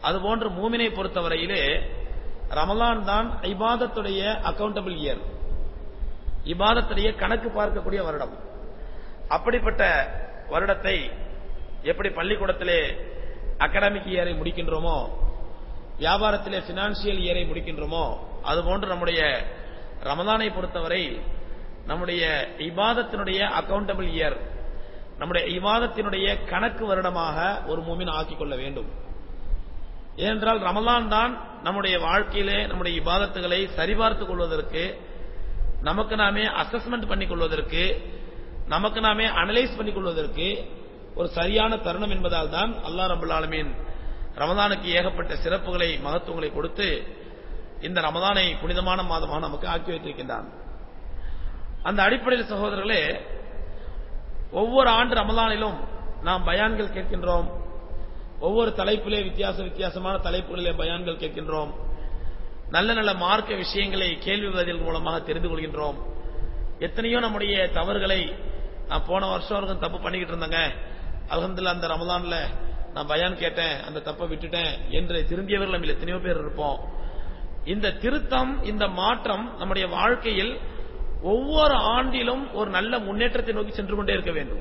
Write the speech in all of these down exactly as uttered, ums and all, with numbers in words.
அதுபோன்று மூமினை பொறுத்தவரையிலே ரமலான் தான் இபாதத்துடைய அக்கவுண்டபிள் இயர், இபாதத்துடைய கணக்கு பார்க்கக்கூடிய வருடம். அப்படிப்பட்ட வருடத்தை எப்படி பள்ளிக்கூடத்திலே அகாடமிக் இயரை முடிக்கின்றோமோ, வியாபாரத்திலே பினான்சியல் இயரை முடிக்கின்றோமோ, அதுபோன்று நம்முடைய ரமலானை பொறுத்தவரை நம்முடைய இபாதத்தினுடைய அக்கவுண்டபிள் இயர், நம்முடைய இபாதத்தினுடைய கணக்கு வருடமாக ஒரு மூமின் ஆக்கிக் கொள்ள வேண்டும். ஏனென்றால் ரமலான் தான் நம்முடைய வாழ்க்கையிலே நம்முடைய இபாதத்துகளை சரிபார்த்துக் கொள்வதற்கு, நமக்கு நாமே அசஸ்மெண்ட் பண்ணிக் கொள்வதற்கு, நமக்கு நாமே அனலைஸ் பண்ணிக் கொள்வதற்கு ஒரு சரியான தருணம் என்பதால் தான் அல்லாஹ் ரப்பல் ஆலமீன் ரமலானுக்கு ஏகப்பட்ட சிறப்புகளை மகத்துவங்களை கொடுத்து இந்த ரமலானை புனிதமான மாதமாக நமக்கு ஆக்கி வைத்திருக்கின்றான். அந்த அடிப்படையில் சகோதரர்களே, ஒவ்வொரு ஆண்டு ரமலானிலும் நாம் பயான்கள் கேட்கின்றோம். ஒவ்வொரு தலைப்பிலே வித்தியாச வித்தியாசமான தலைப்புகளிலே பயான்கள் கேட்கின்றோம். நல்ல நல்ல மார்க்க விஷயங்களை கேள்வி பதில் மூலமாக தெரிந்து கொள்கின்றோம். எத்தனையோ நம்முடைய தவறுகளை நான் போன வருஷம் வரைக்கும் தப்பு பண்ணிக்கிட்டு இருந்தேங்க, அல்ஹம்துலில்லாஹ் அந்த ரமலான்ல நான் பயான் கேட்டேன், அந்த தப்பை விட்டுட்டேன் என்று திருந்தியவர்கள் நம்ம எத்தனையோ பேர் இருப்போம். இந்த திருத்தம், இந்த மாற்றம் நம்முடைய வாழ்க்கையில் ஒவ்வொரு ஆண்டிலும் ஒரு நல்ல முன்னேற்றத்தை நோக்கி சென்று கொண்டே இருக்க வேண்டும்.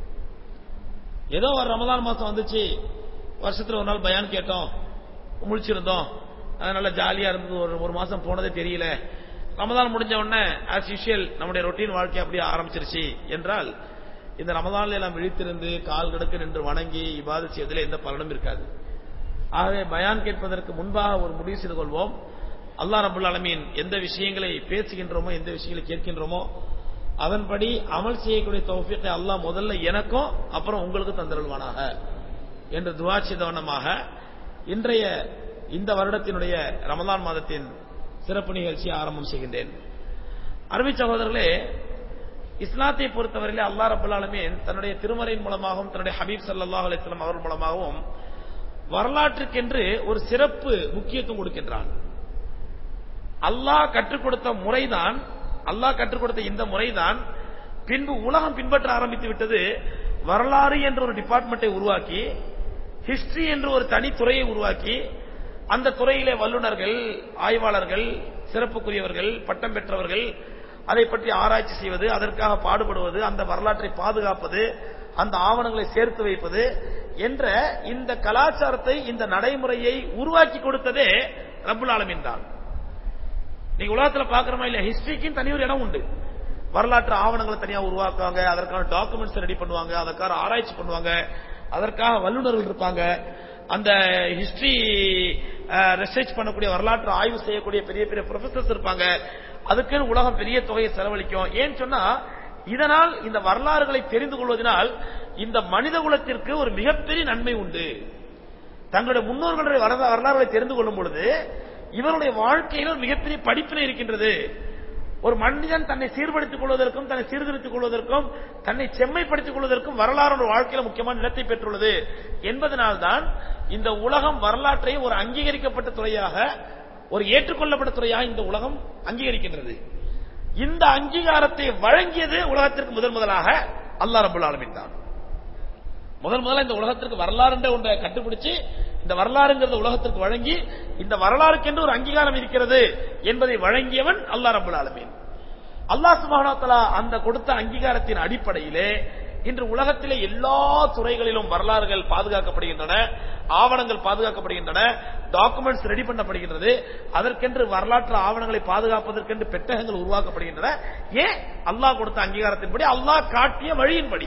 ஏதோ ஒரு ரமலான் மாசம் வந்துச்சு, வருஷத்துல ஒரு நாள் பயான் கேட்டோம், முழிச்சிருந்தோம், அதனால ஜாலியா இருந்தது, ஒரு ஒரு மாசம் போனதே தெரியல, ரமலான் முடிஞ்ச உடனே ஆஸ் யூஷுவல் நம்முடைய ரொட்டீன் வாழ்க்கை அப்படியே ஆரம்பிச்சிருச்சு என்றால் இந்த ரமலான்ல எல்லாம் விழித்திருந்து கால் கடுக்க நின்று வணங்கி இபாதத் செய்வதில் எந்த பலனும் இருக்காது. ஆகவே பயான் கேட்பதற்கு முன்பாக ஒரு முடிவு செய்து கொள்வோம். அல்லாஹ் ரப்பல் ஆலமீன் எந்த விஷயங்களை பேசுகின்றோமோ, எந்த விஷயங்களை கேட்கின்றோமோ அதன்படி அமல் செய்யக்கூடிய தௌஃபீக்கை அல்லாஹ் முதல்ல எனக்கும் அப்புறம் உங்களுக்கு தந்தருள்வானாக என்று துஆ செய்தவண்ணமாக இன்றைய இந்த வருடத்தினுடைய ரமலான் மாதத்தின் சிறப்பு நிகழ்ச்சியை ஆரம்பம் செய்கின்றேன். அருமை சகோதரர்களே, இஸ்லாத்தை பொறுத்தவரையிலே அல்லாஹ் ரப்பல் ஆலமீன் தன்னுடைய திருமறையின் மூலமாகவும் தன்னுடைய ஹபீப் ஸல்லல்லாஹு அலைஹி வஸல்லம் அவர்கள் மூலமாகவும் வரலாற்றுக்கென்று ஒரு சிறப்பு முக்கியத்துவம் கொடுக்கின்றான். அல்லாஹ் கற்றுக் கொடுத்த முறைதான், அல்லாஹ் கற்றுக் கொடுத்த இந்த முறைதான் பின்பு உலகம் பின்பற்ற ஆரம்பித்து விட்டது. வரலாறு என்ற ஒரு டிபார்ட்மெண்ட்டை உருவாக்கி, ஹிஸ்டரி என்ற ஒரு தனி துறையை உருவாக்கி, அந்த துறையிலே வல்லுநர்கள், ஆய்வாளர்கள், சிறப்புக்குரியவர்கள், பட்டம் பெற்றவர்கள் அதை பற்றி ஆராய்ச்சி செய்வது, அதற்காக பாடுபடுவது, அந்த வரலாற்றை பாதுகாப்பது, அந்த ஆவணங்களை சேர்த்து வைப்பது என்ற இந்த கலாச்சாரத்தை, இந்த நடைமுறையை உருவாக்கி கொடுத்ததே ரப்புல் ஆலமீன் தான். நீங்க உலகத்துல பாக்குறோமா இல்ல, ஹிஸ்டரிக்கு தனி ஒரு இடம் உண்டு. வரலாற்று ஆவணங்களை தனியா உருவாக்குவாங்க, அதற்கான டாக்குமெண்ட்ஸ் ரெடி பண்ணுவாங்க, அதற்கான ஆராய்ச்சி பண்ணுவாங்க, அதற்காக வல்லுநர்கள் இருப்பாங்க. அந்த ஹிஸ்டரி ரிசர்ச் பண்ணக்கூடிய, வரலாற்று ஆய்வு செய்யக்கூடிய பெரிய பெரிய ப்ரொஃபசர்ஸ் இருப்பாங்க. அதுக்குன்னு உலகம் பெரிய தொகையை செலவழிக்கும். ஏன்னு சொன்னா, இதனால் இந்த வரலாறுகளை தெரிந்து கொள்வதனால் இந்த மனித குலத்திற்கு ஒரு மிகப்பெரிய நன்மை உண்டு. தங்களுடைய முன்னோர்களுடைய வரலாறுகளை தெரிந்து கொள்ளும் பொழுது இவருடைய வாழ்க்கையில் ஒரு மிகப்பெரிய படிப்பினை இருக்கின்றது. ஒரு மனிதன் தன்னை சீர்படுத்திக் கொள்வதற்கும், தன்னை சீர்திருத்திக் கொள்வதற்கும், தன்னை செம்மைப்படுத்திக் கொள்வதற்கும் வரலாறு வாழ்க்கையில் முக்கியமான இடத்தை பெற்றுள்ளது என்பதனால்தான் இந்த உலகம் வரலாற்றை ஒரு அங்கீகரிக்கப்பட்ட துறையாக, ஒரு ஏற்றுக்கொள்ளப்பட்ட துறையாக இந்த உலகம் அங்கீகரிக்கின்றது. இந்த அங்கீகாரத்தை வழங்கியது உலகத்திற்கு முதல் முதலாக அல்லாஹ் ரப்பல் ஆலமீன் தான். முதல் முதல்ல இந்த உலகத்திற்கு வரலாறு என்ற ஒன்றை கண்டுபிடிச்சு, இந்த வரலாறுங்கிறத உலகத்திற்கு வழங்கி, இந்த வரலாறுக்கென்று ஒரு அங்கீகாரம் இருக்கிறது என்பதை வழங்கியவன் அல்லாஹ் ரப்பல் ஆலமீன். அல்லாஹ் சுப்ஹானஹு வ தஆலா அந்த கொடுத்த அங்கீகாரத்தின் அடிப்படையிலே இன்று உலகத்திலே எல்லா துறைகளிலும் வரலாறுகள் பாதுகாக்கப்படுகின்றன, ஆவணங்கள் பாதுகாக்கப்படுகின்றன, டாக்குமெண்ட்ஸ் ரெடி பண்ணப்படுகின்றது. அதற்கென்று வரலாற்று ஆவணங்களை பாதுகாப்பதற்கென்று பெட்டகங்கள் உருவாக்கப்படுகின்றன. ஏன்? அல்லாஹ் கொடுத்த அங்கீகாரத்தின்படி, அல்லாஹ் காட்டிய வழியின்படி.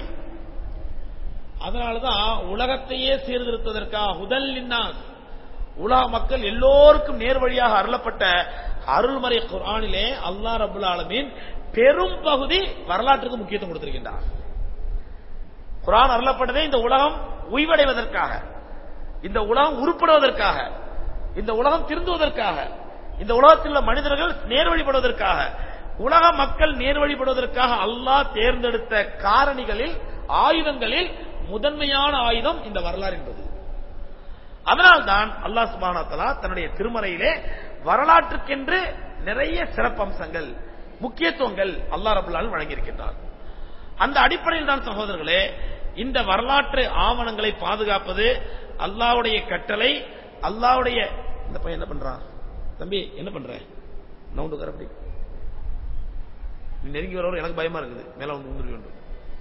அதனாலதான் உலகத்தையே சீர்திருத்துவதற்காக ஹுதல் லின்னாஸ், உலக மக்கள் எல்லோருக்கும் நேர்வழியாக அருளப்பட்ட அருள்மறை குர்ஆனிலே அல்லாஹ் ரப்பல் ஆலமீன் பெரும் பகுதி வரலாற்றுக்கு முக்கியத்துவம் கொடுத்திருக்கின்றார். குர்ஆன் அருளப்பட்டதே இந்த உலகம் உய்வடைவதற்காக, இந்த உலகம் உருப்படுவதற்காக, இந்த உலகம் திருந்துவதற்காக, இந்த உலகத்தில் உள்ள மனிதர்கள் நேர்வழிபடுவதற்காக, உலக மக்கள் நேர்வழிபடுவதற்காக அல்லாஹ் தேர்ந்தெடுத்த காரணிகளில், ஆயுதங்களில் முதன்மையான ஆயுதம் இந்த வரலாறு என்பது. அதனால்தான் அல்லாஹ் சுப்ஹானஹு வ தஆலா தன்னுடைய திருமறையிலே வரலாற்றுக்கென்று நிறைய சிறப்பம்சங்கள், முக்கியத்துவங்கள் அல்லாஹ் ரப்பல் ஆலமீன் வழங்கியிருக்கின்றார். அந்த அடிப்படையில் தான் சகோதரர்களே, இந்த வரலாற்று ஆவணங்களை பாதுகாப்பது அல்லாஹ்வுடைய கட்டளை, அல்லாஹ்வுடைய இந்த பையன் என்ன பண்றான்? தம்பி என்ன பண்ற? நவுண்டு உட்கார அப்படி. நீ நெருங்கி வரவரை எனக்கு பயமா இருக்குது. மேல வந்து உந்துரு வேண்டும்.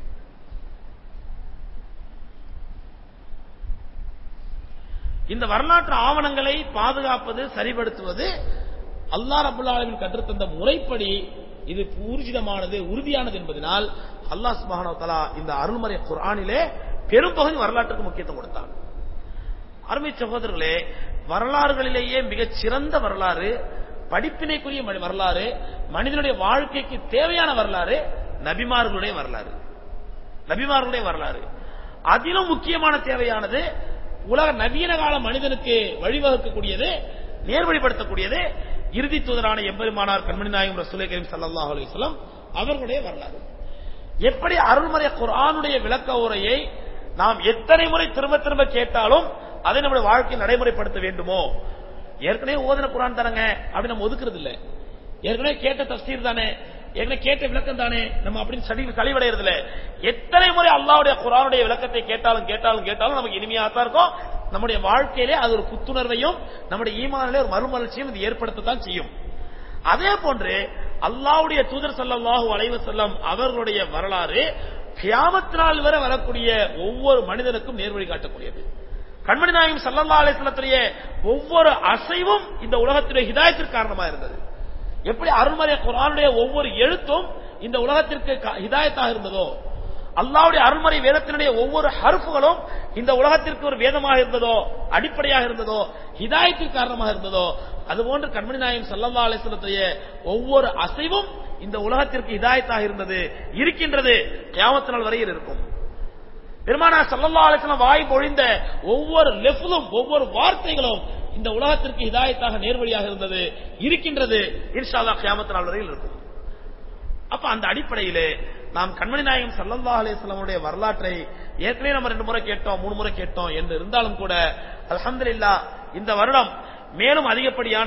இந்த வரலாற்று ஆவணங்களை பாதுகாப்பது, சரிபடுத்துவது அல்லாஹ் ரப்பல் ஆலமீன் கற்றுத்தந்த முறைப்படி இது ஊர்ஜிதமானது, உறுதியானது என்பதனால் அல்லாஹ் சுப்ஹானஹு வ தஆலா இந்த அருள்மறை குர்ஆனிலே பெரும்பகுதி வரலாற்றுக்கு முக்கியத்துவம் கொடுத்தான். அருமை சகோதரர்களே, வரலாறுகளிலேயே மிகச் சிறந்த வரலாறு, படிப்பினைக்குரிய வரலாறு, மனிதனுடைய வாழ்க்கைக்கு தேவையான வரலாறு நபிமார்களுடைய வரலாறு. நபிமார்களுடைய வரலாறு அதிலும் முக்கியமான தேவையானது, உலக நவீன கால மனிதனுக்கு வழிவகுக்கக்கூடியது, நேர்வழிப்படுத்தக்கூடியது இறுதி தூதரான எம்பெருமானார் கண்மணி நாயகம் ரசூலுல்லாஹி கரீம் ஸல்லல்லாஹு அலைஹி வஸல்லம் அவர்களுடைய வரலாறு. எப்படி அருள்மறை குர்ஆனுடைய விளக்க உரையை நாம் எத்தனை முறை திரும்ப திரும்ப கேட்டாலும் அதை நம்முடைய வாழ்க்கையில் நடைமுறைப்படுத்த வேண்டுமோ, ஏற்கனவே ஓதின குர்ஆன் தானங்க அப்படி நம்ம ஒதுக்குறது இல்ல, ஏற்கனவே கேட்ட தஃசீர் தானே, ஏற்கனவே கேட்ட விளக்கம் தானே நம்ம அப்படின்னு சடி சளிவடைறது இல்ல. எத்தனை முறை அல்லாஹ்வுடைய குர்ஆனுடைய விளக்கத்தை கேட்டாலும் கேட்டாலும் கேட்டாலும் நமக்கு இனிமையாக தான் இருக்கும். நம்முடைய வாழ்க்கையிலே அது ஒரு புத்துணர்வையும் நம்முடைய ஈமானிலே ஒரு மறுமலர்ச்சியும் இது ஏற்படுத்தத்தான் செய்யும். அதே போன்று அல்லாஹ்வுடைய தூதர் ஸல்லல்லாஹு அலைஹி வஸல்லம் அவர்களுடைய வரலாறு கியாமத் நாள் வரை வரக்கூடிய ஒவ்வொரு மனிதனுக்கும் நேர்வழி காட்டக்கூடியது. கண்மணி நாயகம் ஸல்லல்லாஹு அலைஹி வஸல்லத்துடைய ஒவ்வொரு அசைவும் இந்த உலகத்திலே ஹிதாயத்திற்கு காரணமாக இருந்தது. எப்படி அருள்மறை குர்ஆனுடைய ஒவ்வொரு எழுத்தும் இந்த உலகத்திற்கு ஹிதாயத்தாக இருந்ததோ, அல்லாஹ்வுடைய அருள்மறை வேதத்தினுடைய ஒவ்வொரு ஹர்ஃபுகளும் இந்த உலகத்திற்கு ஒரு வேதமாக இருந்ததோ, அடிப்படையாக இருந்ததோ, ஹிதாயத்திற்கு காரணமாக இருந்ததோ, அதுபோன்று கண்மணி நாயகம் ஸல்லல்லாஹு அலைஹி வஸல்லத்துடைய ஒவ்வொரு அசைவும் இந்த உலகத்திற்கு ஹிதாயத்தாக இருந்தது, இருக்கின்றது, கியாமத் நாள் வரையில் இருக்கும். பெருமானார் ஸல்லல்லாஹு அலைஹி வஸல்லம் வாய் பொழிந்த ஒவ்வொரு லெஃப்லும் ஒவ்வொரு வார்த்தைகளும் இந்த உலகத்திற்கு ஹிதாயத்தாக நேர்வழியாக இருந்தது, இருக்கின்றது, இன்ஷா அல்லாஹ் கியாமத் நாள் வரையில் இருக்கும். அப்ப அந்த அடிப்படையிலே நாம் கண்மணி நாயகம் ஸல்லல்லாஹு அலைஹி வஸல்லமுடைய வரலாற்றை ஏற்கனவே நம்ம ரெண்டு முறை கேட்டோம், மூணு முறை கேட்டோம் என்று இருந்தாலும் கூட அல்ஹம்துலில்லாஹ் இந்த வருடம் மேலும் அதிகப்படியான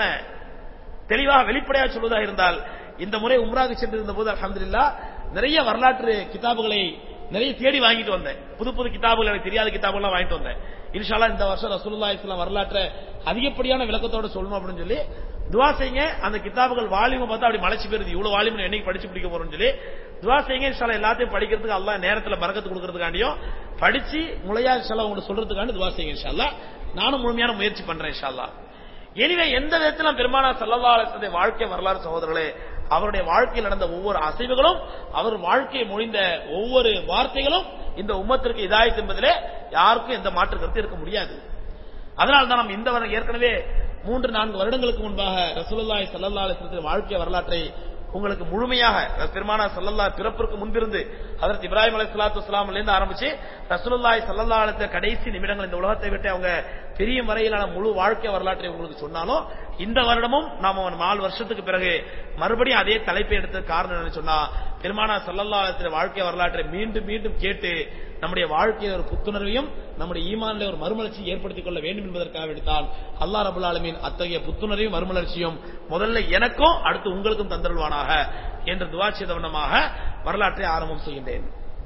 தெளிவாக வெளிப்படையாக சொல்வதாக இருந்தால், இந்த முறை உம்ராவுக்கு சென்றிருந்த போது அல்ஹம்துலில்லாஹ் நிறைய வரலாற்று கிதாபுகளை நிறைய தேடி வாங்கிட்டு வந்தேன். புது புது கிதாபுகள், எனக்கு தெரியாத கிதாபுகள் வாங்கிட்டு வந்தேன். இன்ஷா அல்லாஹ் இந்த வருஷம் ரசூலுல்லாஹி ஸல்லல்லாஹு அலைஹி வஸல்லம் வரலாற்றை அதிகப்படியான விளக்கத்தோடு சொல்லணும் அப்படின்னு சொல்லி துஆ செய்யுங்க. அந்த கிதாபுகள் வால்யூமை பார்த்தா அப்படி மலைச்சு போயிருது, இவ்வளவு வால்யூம் என்னைக்கு படிச்சு பிடிக்க போறோம்னு சொல்லி துஆ செய்யுங்க. இன்ஷா அல்லாஹ் எல்லாத்தையும் படிக்கிறதுக்கு அல்லாஹ் நேரத்துல பரக்கத்து கொடுக்கிறதுக்காண்டியும் படிச்சு முளையா இன்ஷா அல்லாஹ் உங்களுக்கு சொல்றதுக்காண்டி துஆ செய்யுங்க. இன்ஷா அல்லாஹ் நானும் முழுமையான முயற்சி பண்றேன் இன்ஷா அல்லாஹ். எனவே எந்த விதத்திலும் பெருமானார் ஸல்லல்லாஹு அலைஹி வஸல்லம் வாழ்க்கை வரலாறு சகோதரர்களே, அவருடைய வாழ்க்கையில் நடந்த ஒவ்வொரு அசைவுகளும், அவர் வாழ்க்கையை மொழிந்த ஒவ்வொரு வார்த்தைகளும் இந்த உம்மத்திற்கு ஹிதாயத் என்பதிலே யாருக்கும் எந்த மாற்று கருத்து இருக்க முடியாது. அதனால் தான் நாம் இந்த ஏற்கனவே மூன்று நான்கு வருடங்களுக்கு முன்பாக ரசூலுல்லாஹி ஸல்லல்லாஹு அலைஹி வஸல்லம் வாழ்க்கை வரலாற்றை உங்களுக்கு முழுமையாக பெருமானார் ஸல்லல்லாஹு பிறப்பிற்கு முன்பிருந்து ஹஜ்ரத் இப்ராஹிம் அலைஹிஸ்ஸலாத்து வஸ்ஸலாம்ல இருந்து ஆரம்பிச்சு ரசூலுல்லாஹி ஸல்லல்லாஹு அலைஹி வஸல்லம் கடைசி நிமிடங்கள் இந்த உலகத்தை விட்டு அவங்க பெரிய வரையிலான முழு வாழ்க்கை வரலாற்றை உங்களுக்கு சொன்னாலும், இந்த வருடமும் நாம நாலு வருஷத்துக்கு பிறகு மறுபடியும் அதே தலைப்பை எடுத்த காரணம் என்னன்னு சொன்னா, பெருமானார் ஸல்லல்லாஹு அலைஹி வஸல்லம் வாழ்க்கை வரலாற்றை மீண்டும் மீண்டும் கேட்டு நம்முடைய வாழ்க்கையில் ஒரு புத்துணர்வையும் நம்முடைய ஈமானிலே ஒரு மறுமலர்ச்சியை ஏற்படுத்திக் கொள்ள வேண்டும் என்பதற்காக வேண்டித்தான் அல்லாஹ் ரப்பல் ஆலமீன் அத்தகைய புத்துணர்வையும் மறுமலர்ச்சியும் முதல்ல எனக்கும் அடுத்து உங்களுக்கும் தந்தருள்வானாக என்று துஆ செய்த வண்ணமாக வரலாற்றை ஆரம்பம் செய்கின்றேன்.